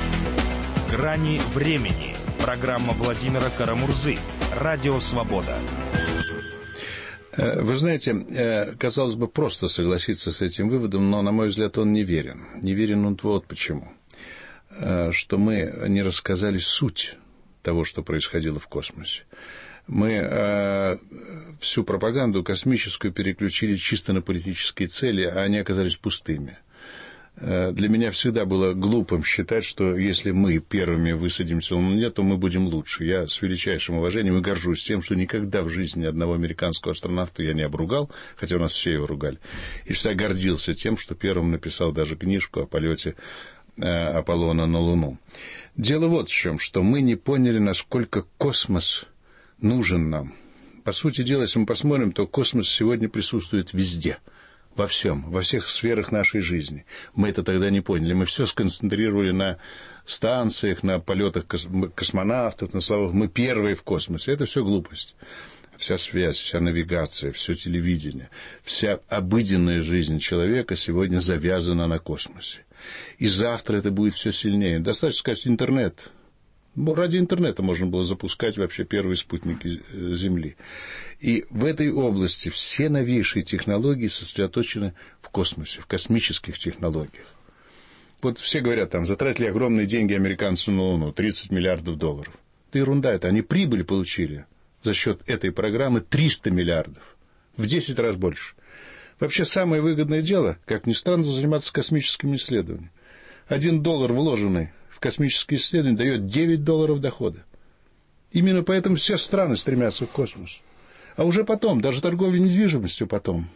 «Грани времени». Программа Владимира Карамурзы. Радио «Свобода». Вы знаете, казалось бы, просто согласиться с этим выводом, но, на мой взгляд, он неверен. Неверен он вот почему. Что мы не рассказали суть того, что происходило в космосе. Мы э, всю пропаганду космическую переключили чисто на политические цели, а они оказались пустыми. Э, для меня всегда было глупым считать, что если мы первыми высадимся на Луне, то мы будем лучше. Я с величайшим уважением и горжусь тем, что никогда в жизни одного американского астронавта я не обругал, хотя у нас все его ругали, и всегда гордился тем, что первым написал даже книжку о полете э, Аполлона на Луну. Дело вот в чем, что мы не поняли, насколько космос нужен нам. По сути дела, если мы посмотрим, то космос сегодня присутствует везде, во всем, во всех сферах нашей жизни. Мы это тогда не поняли. Мы все сконцентрировали на станциях, на полетах космонавтов, на словах «мы первые в космосе». Это все глупость. Вся связь, вся навигация, все телевидение, вся обыденная жизнь человека сегодня завязана на космосе. И завтра это будет все сильнее. Достаточно сказать интернет. Ради интернета можно было запускать вообще первые спутники Земли. И в этой области все новейшие технологии сосредоточены в космосе, в космических технологиях. Вот все говорят, там, затратили огромные деньги американцы на Луну, тридцать миллиардов долларов. Это ерунда, это они прибыль получили за счет этой программы триста миллиардов, в десять раз больше. Вообще самое выгодное дело, как ни странно, заниматься космическими исследованиями. Один доллар, вложенный в космические исследования, дает девять долларов дохода. Именно поэтому все страны стремятся к космосу. А уже потом, даже торговля недвижимостью потом.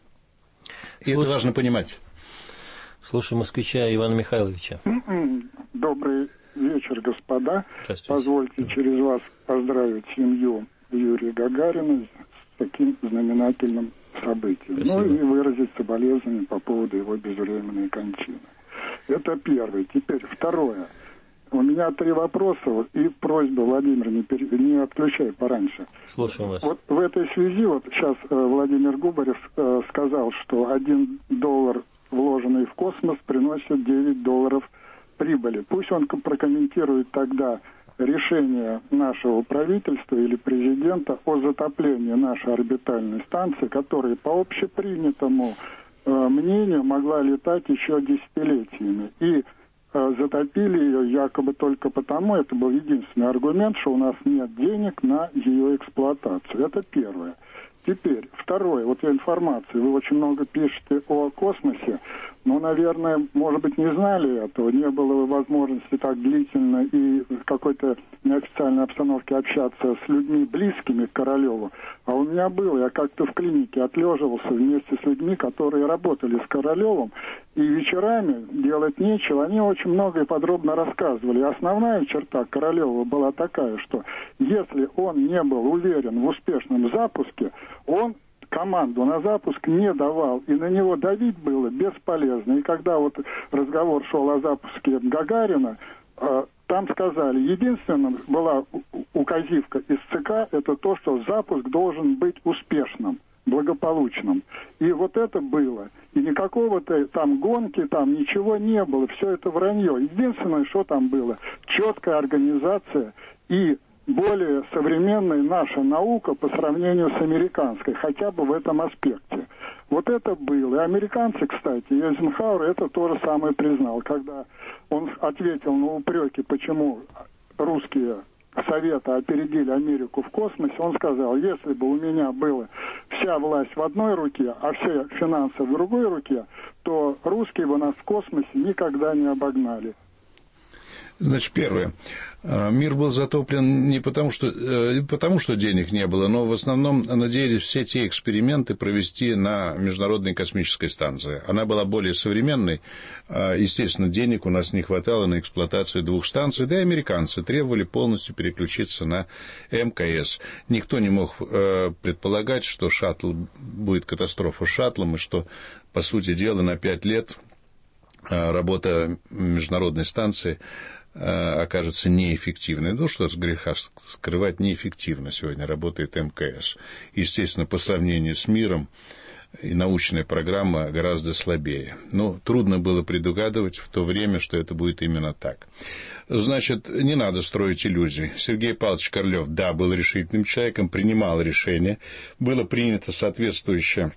И Слушай, это важно понимать. Слушай москвича Ивана Михайловича. Добрый вечер, господа. Позвольте через вас поздравить семью Юрия Гагарина с таким знаменательным событием. Спасибо. Ну и выразить соболезнования по поводу его безвременной кончины. Это первое. Теперь второе. У меня три вопроса и просьба, Владимир, не, пере... не отключай пораньше. Слушаем вас. Вот в этой связи, вот сейчас э, Владимир Губарев э, сказал, что один доллар, вложенный в космос, приносит девять долларов прибыли. Пусть он прокомментирует тогда решение нашего правительства или президента о затоплении нашей орбитальной станции, которая по общепринятому э, мнению могла летать еще десятилетиями. И э, затопили ее якобы только потому, это был единственный аргумент, что у нас нет денег на ее эксплуатацию. Это первое. Теперь, второе, вот информация, вы очень много пишете о космосе, но, наверное, может быть, не знали этого, не было возможности так длительно и в какой-то неофициальной обстановке общаться с людьми, близкими к Королеву. А у меня было, я как-то в клинике отлеживался вместе с людьми, которые работали с Королевым, и вечерами делать нечего, они очень много и подробно рассказывали. И основная черта Королева была такая, что если он не был уверен в успешном запуске, он команду на запуск не давал, и на него давить было бесполезно. И когда вот разговор шел о запуске Гагарина, э, там сказали, единственным была указивка из ЦК, это то, что запуск должен быть успешным, благополучным. И вот это было. И никакого-то там гонки, там ничего не было, все это вранье. Единственное, что там было, четкая организация и более современная наша наука по сравнению с американской, хотя бы в этом аспекте. Вот это было. И американцы, кстати, и Эйзенхауэр это то же самое признал, когда он ответил на упреки, почему русские Советы опередили Америку в космосе, он сказал, если бы у меня была вся власть в одной руке, а все финансы в другой руке, то русские бы нас в космосе никогда не обогнали. Значит, первое. Мир был затоплен не потому что, потому, что денег не было, но в основном надеялись все те эксперименты провести на Международной космической станции. Она была более современной. Естественно, денег у нас не хватало на эксплуатацию двух станций, да и американцы требовали полностью переключиться на эм ка эс. Никто не мог предполагать, что шаттл будет катастрофа с шаттлом, и что, по сути дела, на пять лет работа Международной станции окажется неэффективной. Ну, что с греха скрывать, неэффективно сегодня работает эм ка эс. Естественно, по сравнению с миром, и научная программа гораздо слабее. Но трудно было предугадывать в то время, что это будет именно так. Значит, не надо строить иллюзий. Сергей Павлович Кораблев, да, был решительным человеком, принимал решения. Было принято соответствующее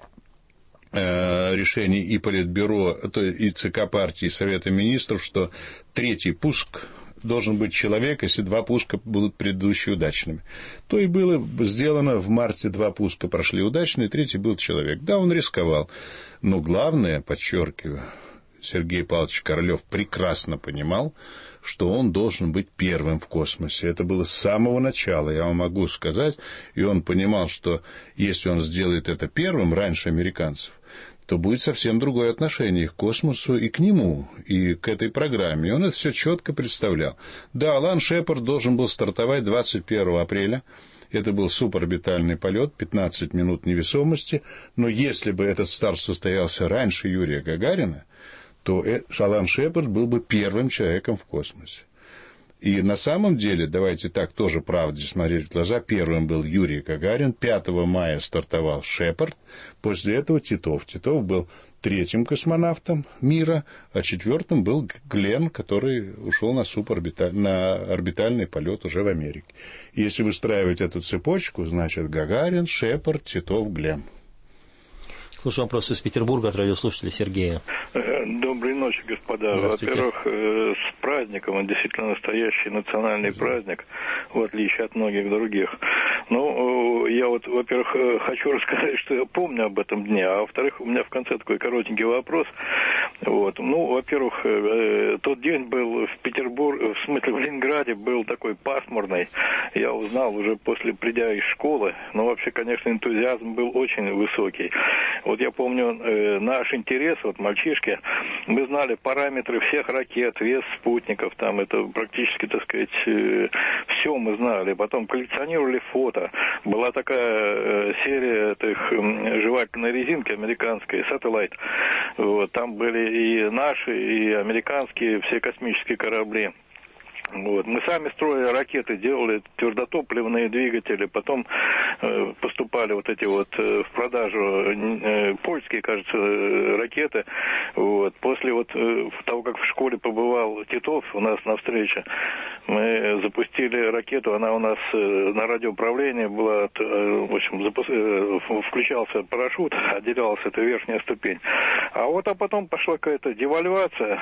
э, решение и Политбюро, и ЦК партии, и Совета министров, что третий пуск должен быть человек, если два пуска будут предыдущие удачными. То и было сделано. В марте два пуска прошли удачные, третий был человек. Да, он рисковал. Но главное, подчеркиваю, Сергей Павлович Кораблев прекрасно понимал, что он должен быть первым в космосе. Это было с самого начала, я вам могу сказать. И он понимал, что если он сделает это первым, раньше американцев, то будет совсем другое отношение к космосу и к нему, и к этой программе. И он это все четко представлял. Да, Алан Шепард должен был стартовать двадцать первого апреля. Это был суборбитальный полет, пятнадцать минут невесомости. Но если бы этот старт состоялся раньше Юрия Гагарина, то Алан Шепард был бы первым человеком в космосе. И на самом деле, давайте так тоже правде смотреть в глаза, первым был Юрий Гагарин, пятого мая стартовал Шепард, после этого Титов. Титов был третьим космонавтом мира, а четвертым был Гленн, который ушел на суборбиталь... на орбитальный полет уже в Америке. И если выстраивать эту цепочку, значит Гагарин, Шепард, Титов, Гленн. Слушаю вопрос из Петербурга от радиослушателя Сергея. Доброй ночи, господа. Во-первых, с праздником. Он действительно настоящий национальный праздник, в отличие от многих других. Ну, я вот, во-первых, хочу рассказать, что я помню об этом дне, а во-вторых, у меня в конце такой коротенький вопрос. Вот. Ну, во-первых, тот день был в Петербурге, в смысле в Ленинграде, был такой пасмурный. Я узнал уже после, придя из школы. Но вообще, конечно, энтузиазм был очень высокий. Вот я помню э, наш интерес, вот мальчишки, мы знали параметры всех ракет, вес спутников, там это практически, так сказать, э, все мы знали. Потом коллекционировали фото. Была такая э, серия этих э, жевательной резинки американской, Satellite. Вот, там были и наши, и американские все космические корабли. Вот. Мы сами строили ракеты, делали твердотопливные двигатели, потом э, поступали вот эти вот э, в продажу э, польские, кажется, э, ракеты. Вот. После вот э, того, как в школе побывал Титов у нас на встрече, мы запустили ракету, она у нас э, на радиоуправлении была, э, в общем, запу... э, включался парашют, отделялась эта верхняя ступень. А вот а потом пошла какая-то девальвация.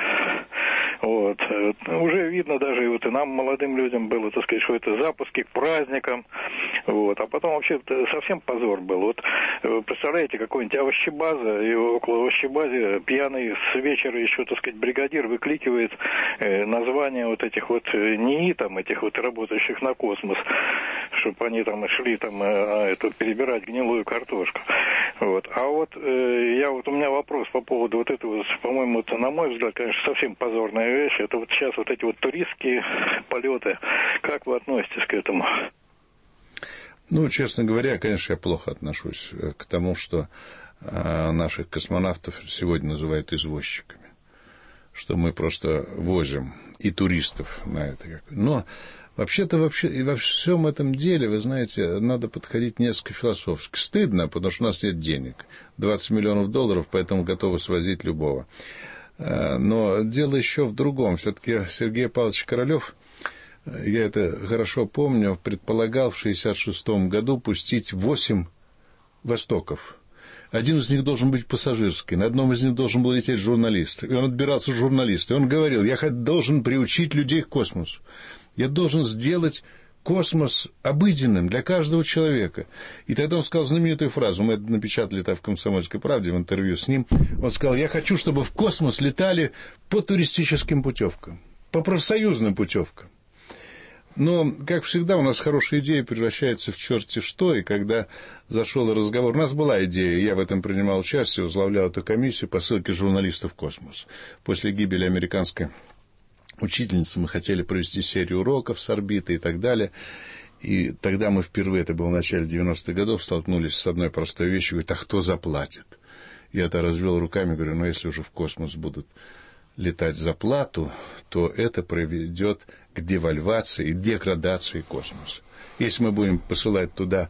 Вот. Уже видно даже, вот и нам, молодым людям, было, так сказать, что это запуски к праздникам. Вот. А потом вообще совсем позор был. Вот представляете, какой-нибудь овощебаза, и около овощебазы пьяный с вечера еще, так сказать, бригадир выкликивает э, названия вот этих вот НИИ, там, этих вот работающих на космос, чтобы они там шли там, э, это, перебирать гнилую картошку. Вот. А вот э, я вот у меня вопрос по поводу вот этого, по-моему, это, на мой взгляд, конечно, совсем позорная вещь. Это вот сейчас вот эти вот туристские полеты. Как вы относитесь к этому? Ну, честно говоря, конечно, я плохо отношусь к тому, что э, наших космонавтов сегодня называют извозчиками. Что мы просто возим и туристов на это. Но вообще-то вообще, и во всем этом деле, вы знаете, надо подходить несколько философски. Стыдно, потому что у нас нет денег. двадцать миллионов долларов, поэтому готовы свозить любого. Но дело еще в другом. Все-таки Сергей Павлович Кораблев, я это хорошо помню, предполагал в шестьдесят шестом году пустить восемь «Востоков». Один из них должен быть пассажирский, на одном из них должен был лететь журналист. И он отбирался журналист. И он говорил, я должен приучить людей к космосу. Я должен сделать космос обыденным для каждого человека. И тогда он сказал знаменитую фразу, мы это напечатали там в «Комсомольской правде» в интервью с ним. Он сказал, я хочу, чтобы в космос летали по туристическим путевкам, по профсоюзным путевкам. Но, как всегда, у нас хорошая идея превращается в черти что, и когда зашел разговор, у нас была идея, я в этом принимал участие, возглавлял эту комиссию по ссылке журналистов в космос. После гибели американской учительницы мы хотели провести серию уроков с орбиты и так далее. И тогда мы впервые, это было в начале девяностых годов, столкнулись с одной простой вещью, говорит, а кто заплатит? Я-то развел руками, говорю, ну, если уже в космос будут летать за плату, то это приведет к девальвации и деградации космоса. Если мы будем посылать туда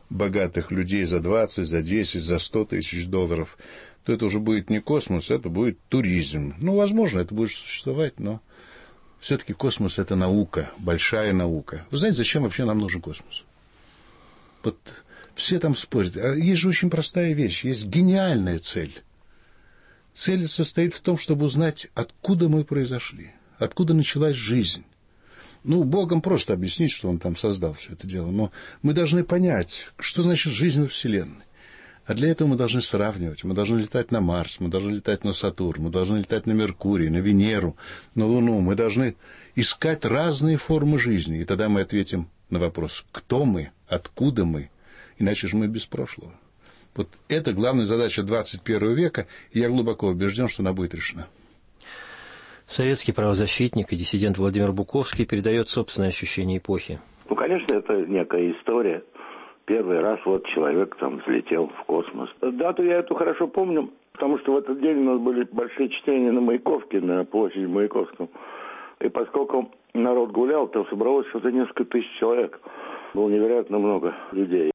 богатых людей за двадцать, за десять, за сто тысяч долларов, то это уже будет не космос, это будет туризм. Ну, возможно, это будет существовать, но все-таки космос – это наука, большая наука. Вы знаете, зачем вообще нам нужен космос? Вот все там спорят. А есть же очень простая вещь, есть гениальная цель. Цель состоит в том, чтобы узнать, откуда мы произошли, откуда началась жизнь. Ну, Богом просто объяснить, что Он там создал все это дело. Но мы должны понять, что значит жизнь во Вселенной. А для этого мы должны сравнивать. Мы должны летать на Марс, мы должны летать на Сатурн, мы должны летать на Меркурий, на Венеру, на Луну. Мы должны искать разные формы жизни. И тогда мы ответим на вопрос, кто мы, откуда мы. Иначе же мы без прошлого. Вот это главная задача двадцать первого века, и я глубоко убежден, что она будет решена. Советский правозащитник и диссидент Владимир Буковский передает собственное ощущение эпохи. Ну, конечно, это некая история. Первый раз вот человек там взлетел в космос. Дату я эту хорошо помню, потому что в этот день у нас были большие чтения на Маяковке, на площади Маяковского. И поскольку народ гулял, то собралось что-то несколько тысяч человек. Было невероятно много людей.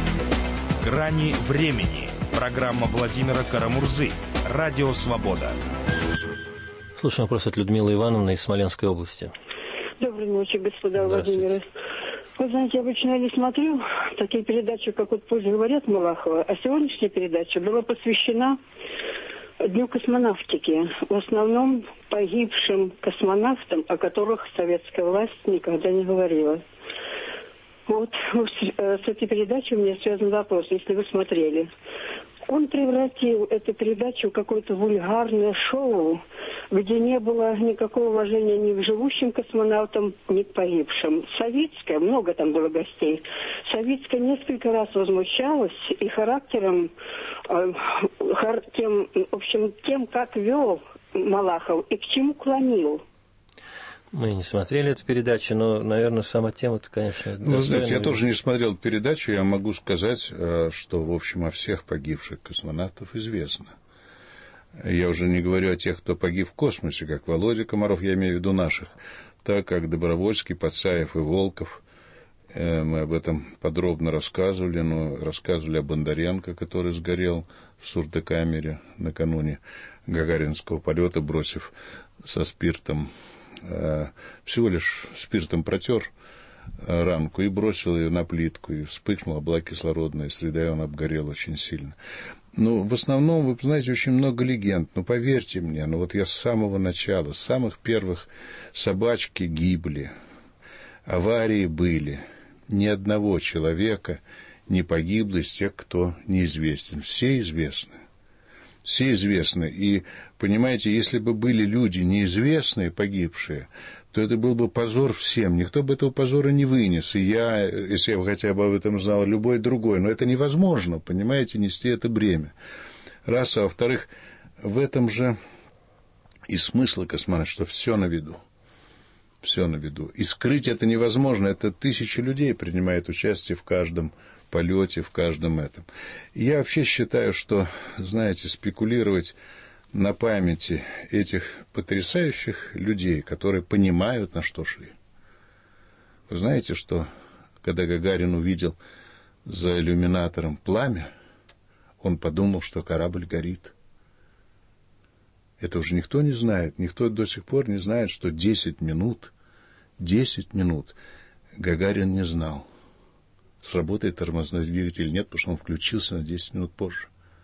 «Грани времени». Программа Владимира Карамурзы. Радио «Свобода». Слушаем вопрос от Людмилы Ивановны из Смоленской области. Доброй ночи, господа Владимиры. Вы знаете, я обычно не смотрю такие передачи, как вот «Пусть говорят» Малахова, а сегодняшняя передача была посвящена Дню космонавтики. В основном погибшим космонавтам, о которых советская власть никогда не говорила. Вот с этой передачей у меня связан вопрос, если вы смотрели. Он превратил эту передачу в какое-то вульгарное шоу, где не было никакого уважения ни к живущим космонавтам, ни к погибшим. Советская, много там было гостей, Советская несколько раз возмущалась и характером, э, хар, тем, в общем, тем, как вел Малахов и к чему клонил. Мы не смотрели эту передачу, но, наверное, сама тема-то, конечно... Ну, знаете, я тоже не смотрел передачу, я могу сказать, что, в общем, о всех погибших космонавтов известно. Я уже не говорю о тех, кто погиб в космосе, как Володя Комаров, я имею в виду наших, так как Добровольский, Пацаев и Волков. Мы об этом подробно рассказывали, но рассказывали о Бондаренко, который сгорел в сурдокамере накануне гагаринского полета, бросив со спиртом, всего лишь спиртом протер рамку и бросил ее на плитку, и вспыхнул облак кислородной среды, и он обгорел очень сильно. Ну, в основном, вы знаете, очень много легенд, но поверьте мне, ну вот я с самого начала, с самых первых собачки гибли, аварии были, ни одного человека не погибло из тех, кто неизвестен. Все известны. Все известны. И, понимаете, если бы были люди неизвестные, погибшие, то это был бы позор всем. Никто бы этого позора не вынес. И я, если я бы хотя бы об этом знал, любой другой. Но это невозможно, понимаете, нести это бремя. Раз. А во-вторых, в этом же и смысл космонавта, что все на виду. Все на виду. И скрыть это невозможно. Это тысячи людей принимают участие в каждом полете, в каждом этом. Я вообще считаю, что, знаете, спекулировать на памяти этих потрясающих людей, которые понимают, на что шли. Вы знаете, что когда Гагарин увидел за иллюминатором пламя, он подумал, что корабль горит. Это уже никто не знает, никто до сих пор не знает, что десять минут, десять минут Гагарин не знал, сработает тормозной двигатель или нет, потому что он включился на десять минут позже.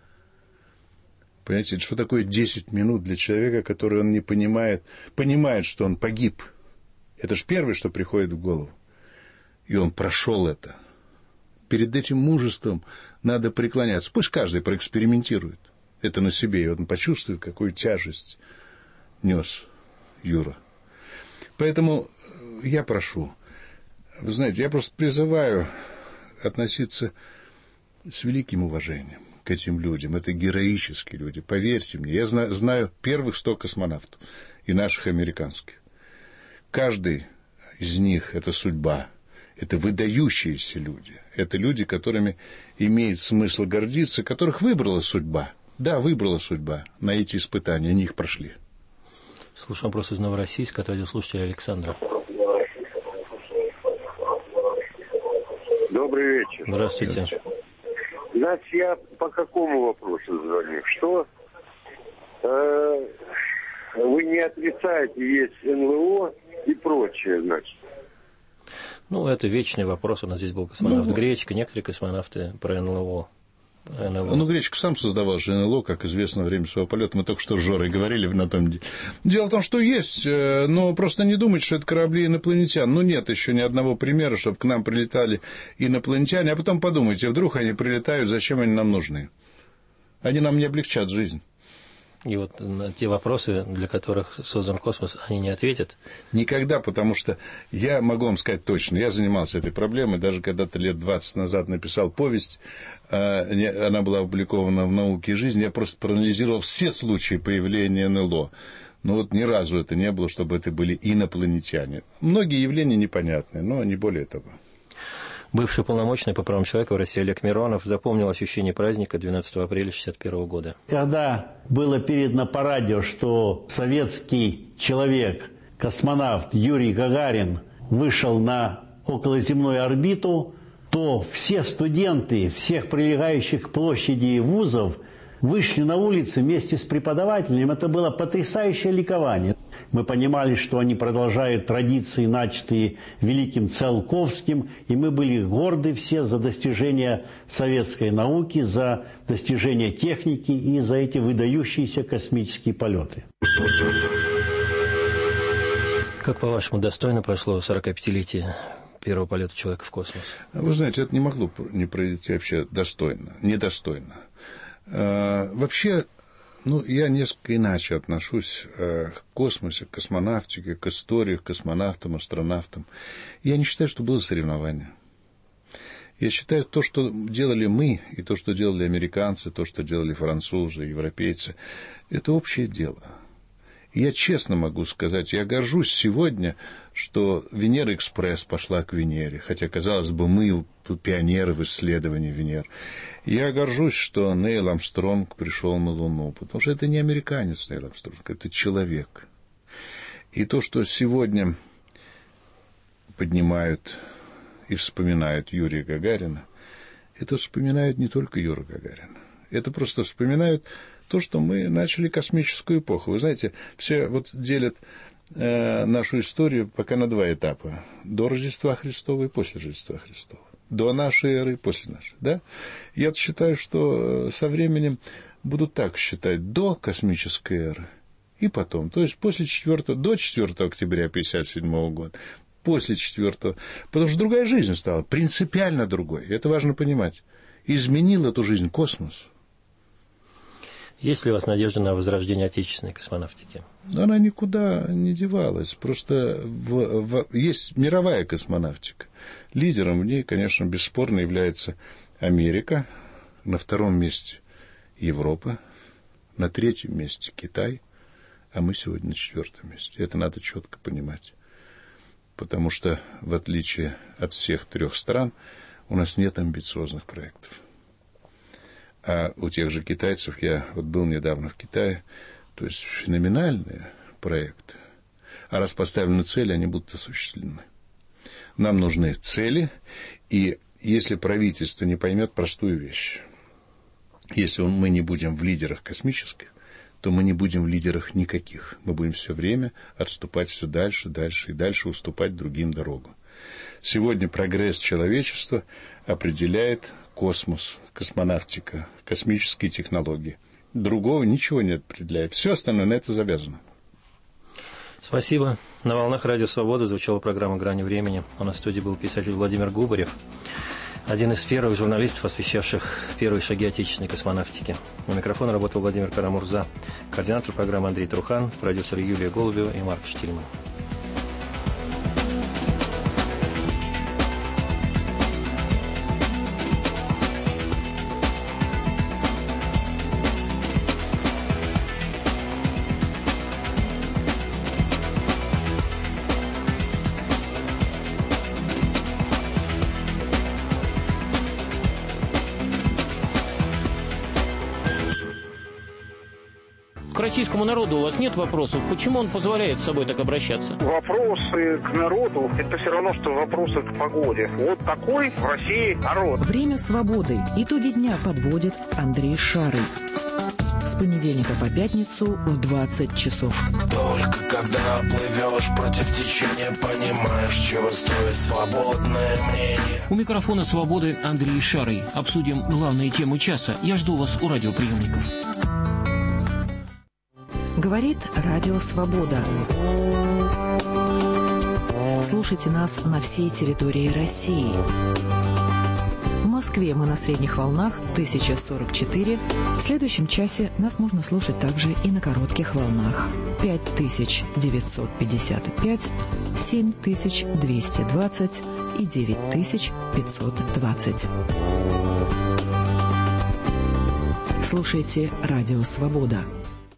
Понимаете, что такое десять минут для человека, который он не понимает, понимает, что он погиб? Это же первое, что приходит в голову. И он прошел это. Перед этим мужеством надо преклоняться. Пусть каждый проэкспериментирует это на себе, и он почувствует, какую тяжесть нес Юра. Поэтому я прошу, вы знаете, я просто призываю относиться с великим уважением к этим людям. Это героические люди, поверьте мне. Я знаю, знаю первых сто космонавтов и наших американских. Каждый из них – это судьба, это выдающиеся люди. Это люди, которыми имеет смысл гордиться, которых выбрала судьба. Да, выбрала судьба на эти испытания, они их прошли. Слушаем вопрос из Новороссийска от радиослушателя Александра. Добрый вечер. Здравствуйте. Значит, я по какому вопросу звоню? Что э, вы не отрицаете, есть эн эл о и прочее, значит? Ну, это вечный вопрос. У нас здесь был космонавт ну, Гречка, некоторые космонавты про эн эл о. эн эл о. Ну, Гречка сам создавал же эн эл о, как известно, во время своего полета. Мы только что с Жорой говорили на том деле. Дело в том, что есть, но просто не думать, что это корабли инопланетян. Ну, нет еще ни одного примера, чтобы к нам прилетали инопланетяне. А потом подумайте, вдруг они прилетают, зачем они нам нужны? Они нам не облегчат жизнь. И вот на те вопросы, для которых создан космос, они не ответят? Никогда, потому что я могу вам сказать точно, я занимался этой проблемой, даже когда-то лет двадцать назад написал повесть, она была опубликована в «Науке и жизни», я просто проанализировал все случаи появления эн эл о. Но вот ни разу это не было, чтобы это были инопланетяне. Многие явления непонятны, но не более того. Бывший полномочный по правам человека в России Олег Миронов запомнил ощущение праздника двенадцатого апреля шестьдесят первого года. Когда было передано по радио, что советский человек, космонавт Юрий Гагарин вышел на околоземную орбиту, то все студенты всех прилегающих к площади вузов вышли на улицы вместе с преподавателем. Это было потрясающее ликование. Мы понимали, что они продолжают традиции, начатые великим Циолковским, и мы были горды все за достижения советской науки, за достижения техники и за эти выдающиеся космические полеты. Как, по-вашему, достойно прошло сорокапятилетие первого полета человека в космос? Вы знаете, это не могло не пройти вообще достойно, недостойно. Вообще, ну, я несколько иначе отношусь к космосу, к космонавтике, к истории, к космонавтам, астронавтам. Я не считаю, что было соревнование. Я считаю, то, что делали мы, и то, что делали американцы, то, что делали французы, европейцы, это общее дело. И я честно могу сказать, я горжусь сегодня, что Венера-экспресс пошла к Венере, хотя, казалось бы, мы пионеры в исследовании Венеры. Я горжусь, что Нейл Армстронг пришел на Луну, потому что это не американец Нейл Армстронг, это человек. И то, что сегодня поднимают и вспоминают Юрия Гагарина, это вспоминают не только Юру Гагарина. Это просто вспоминают то, что мы начали космическую эпоху. Вы знаете, все вот делят э, нашу историю пока на два этапа. До Рождества Христова и после Рождества Христова. До нашей эры и после нашей. Да? Я считаю, что со временем будут так считать: до космической эры и потом. То есть после четвёртого, до четвёртого октября пятьдесят седьмого года, после четвёртого. Потому что другая жизнь стала, принципиально другой. Это важно понимать. Изменил эту жизнь космос. Есть ли у вас надежда на возрождение отечественной космонавтики? Она никуда не девалась. Просто в, в, есть мировая космонавтика. Лидером в ней, конечно, бесспорно является Америка. На втором месте Европа. На третьем месте Китай. А мы сегодня на четвертом месте. Это надо четко понимать. Потому что, в отличие от всех трех стран, у нас нет амбициозных проектов. А у тех же китайцев, я вот был недавно в Китае, то есть феноменальные проекты. А раз поставлены цели, они будут осуществлены. Нам нужны цели, и если правительство не поймет простую вещь, если мы не будем в лидерах космических, то мы не будем в лидерах никаких. Мы будем все время отступать все дальше, дальше и дальше, уступать другим дорогу. Сегодня прогресс человечества определяет космос, космонавтика, космические технологии. Другого ничего не определяет. Все остальное на это завязано. Спасибо. На волнах Радио Свобода звучала программа «Грани времени». У нас в студии был писатель Владимир Губарев, один из первых журналистов, освещавших первые шаги отечественной космонавтики. У микрофона работал Владимир Карамурза, координатор программы Андрей Трухан, продюсеры Юлия Голубева и Марк Штильман. Кроме российскому народу у вас нет вопросов? Почему он позволяет с собой так обращаться? Вопросы к народу – это все равно, что вопросы к погоде. Вот такой в России народ. Время свободы. Итоги дня подводит Андрей Шарый. С понедельника по пятницу в двадцать часов. Только когда плывешь против течения, понимаешь, чего стоит свободное мнение. У микрофона «Свободы» Андрей Шарый. Обсудим главные темы часа. Я жду вас у радиоприемников. Говорит Радио Свобода. Слушайте нас на всей территории России. В Москве мы на средних волнах тысяча сорок четыре. В следующем часе нас можно слушать также и на коротких волнах. пять тысяч девятьсот пятьдесят пять, семь тысяч двести двадцать и девять тысяч пятьсот двадцать. Слушайте Радио Свобода.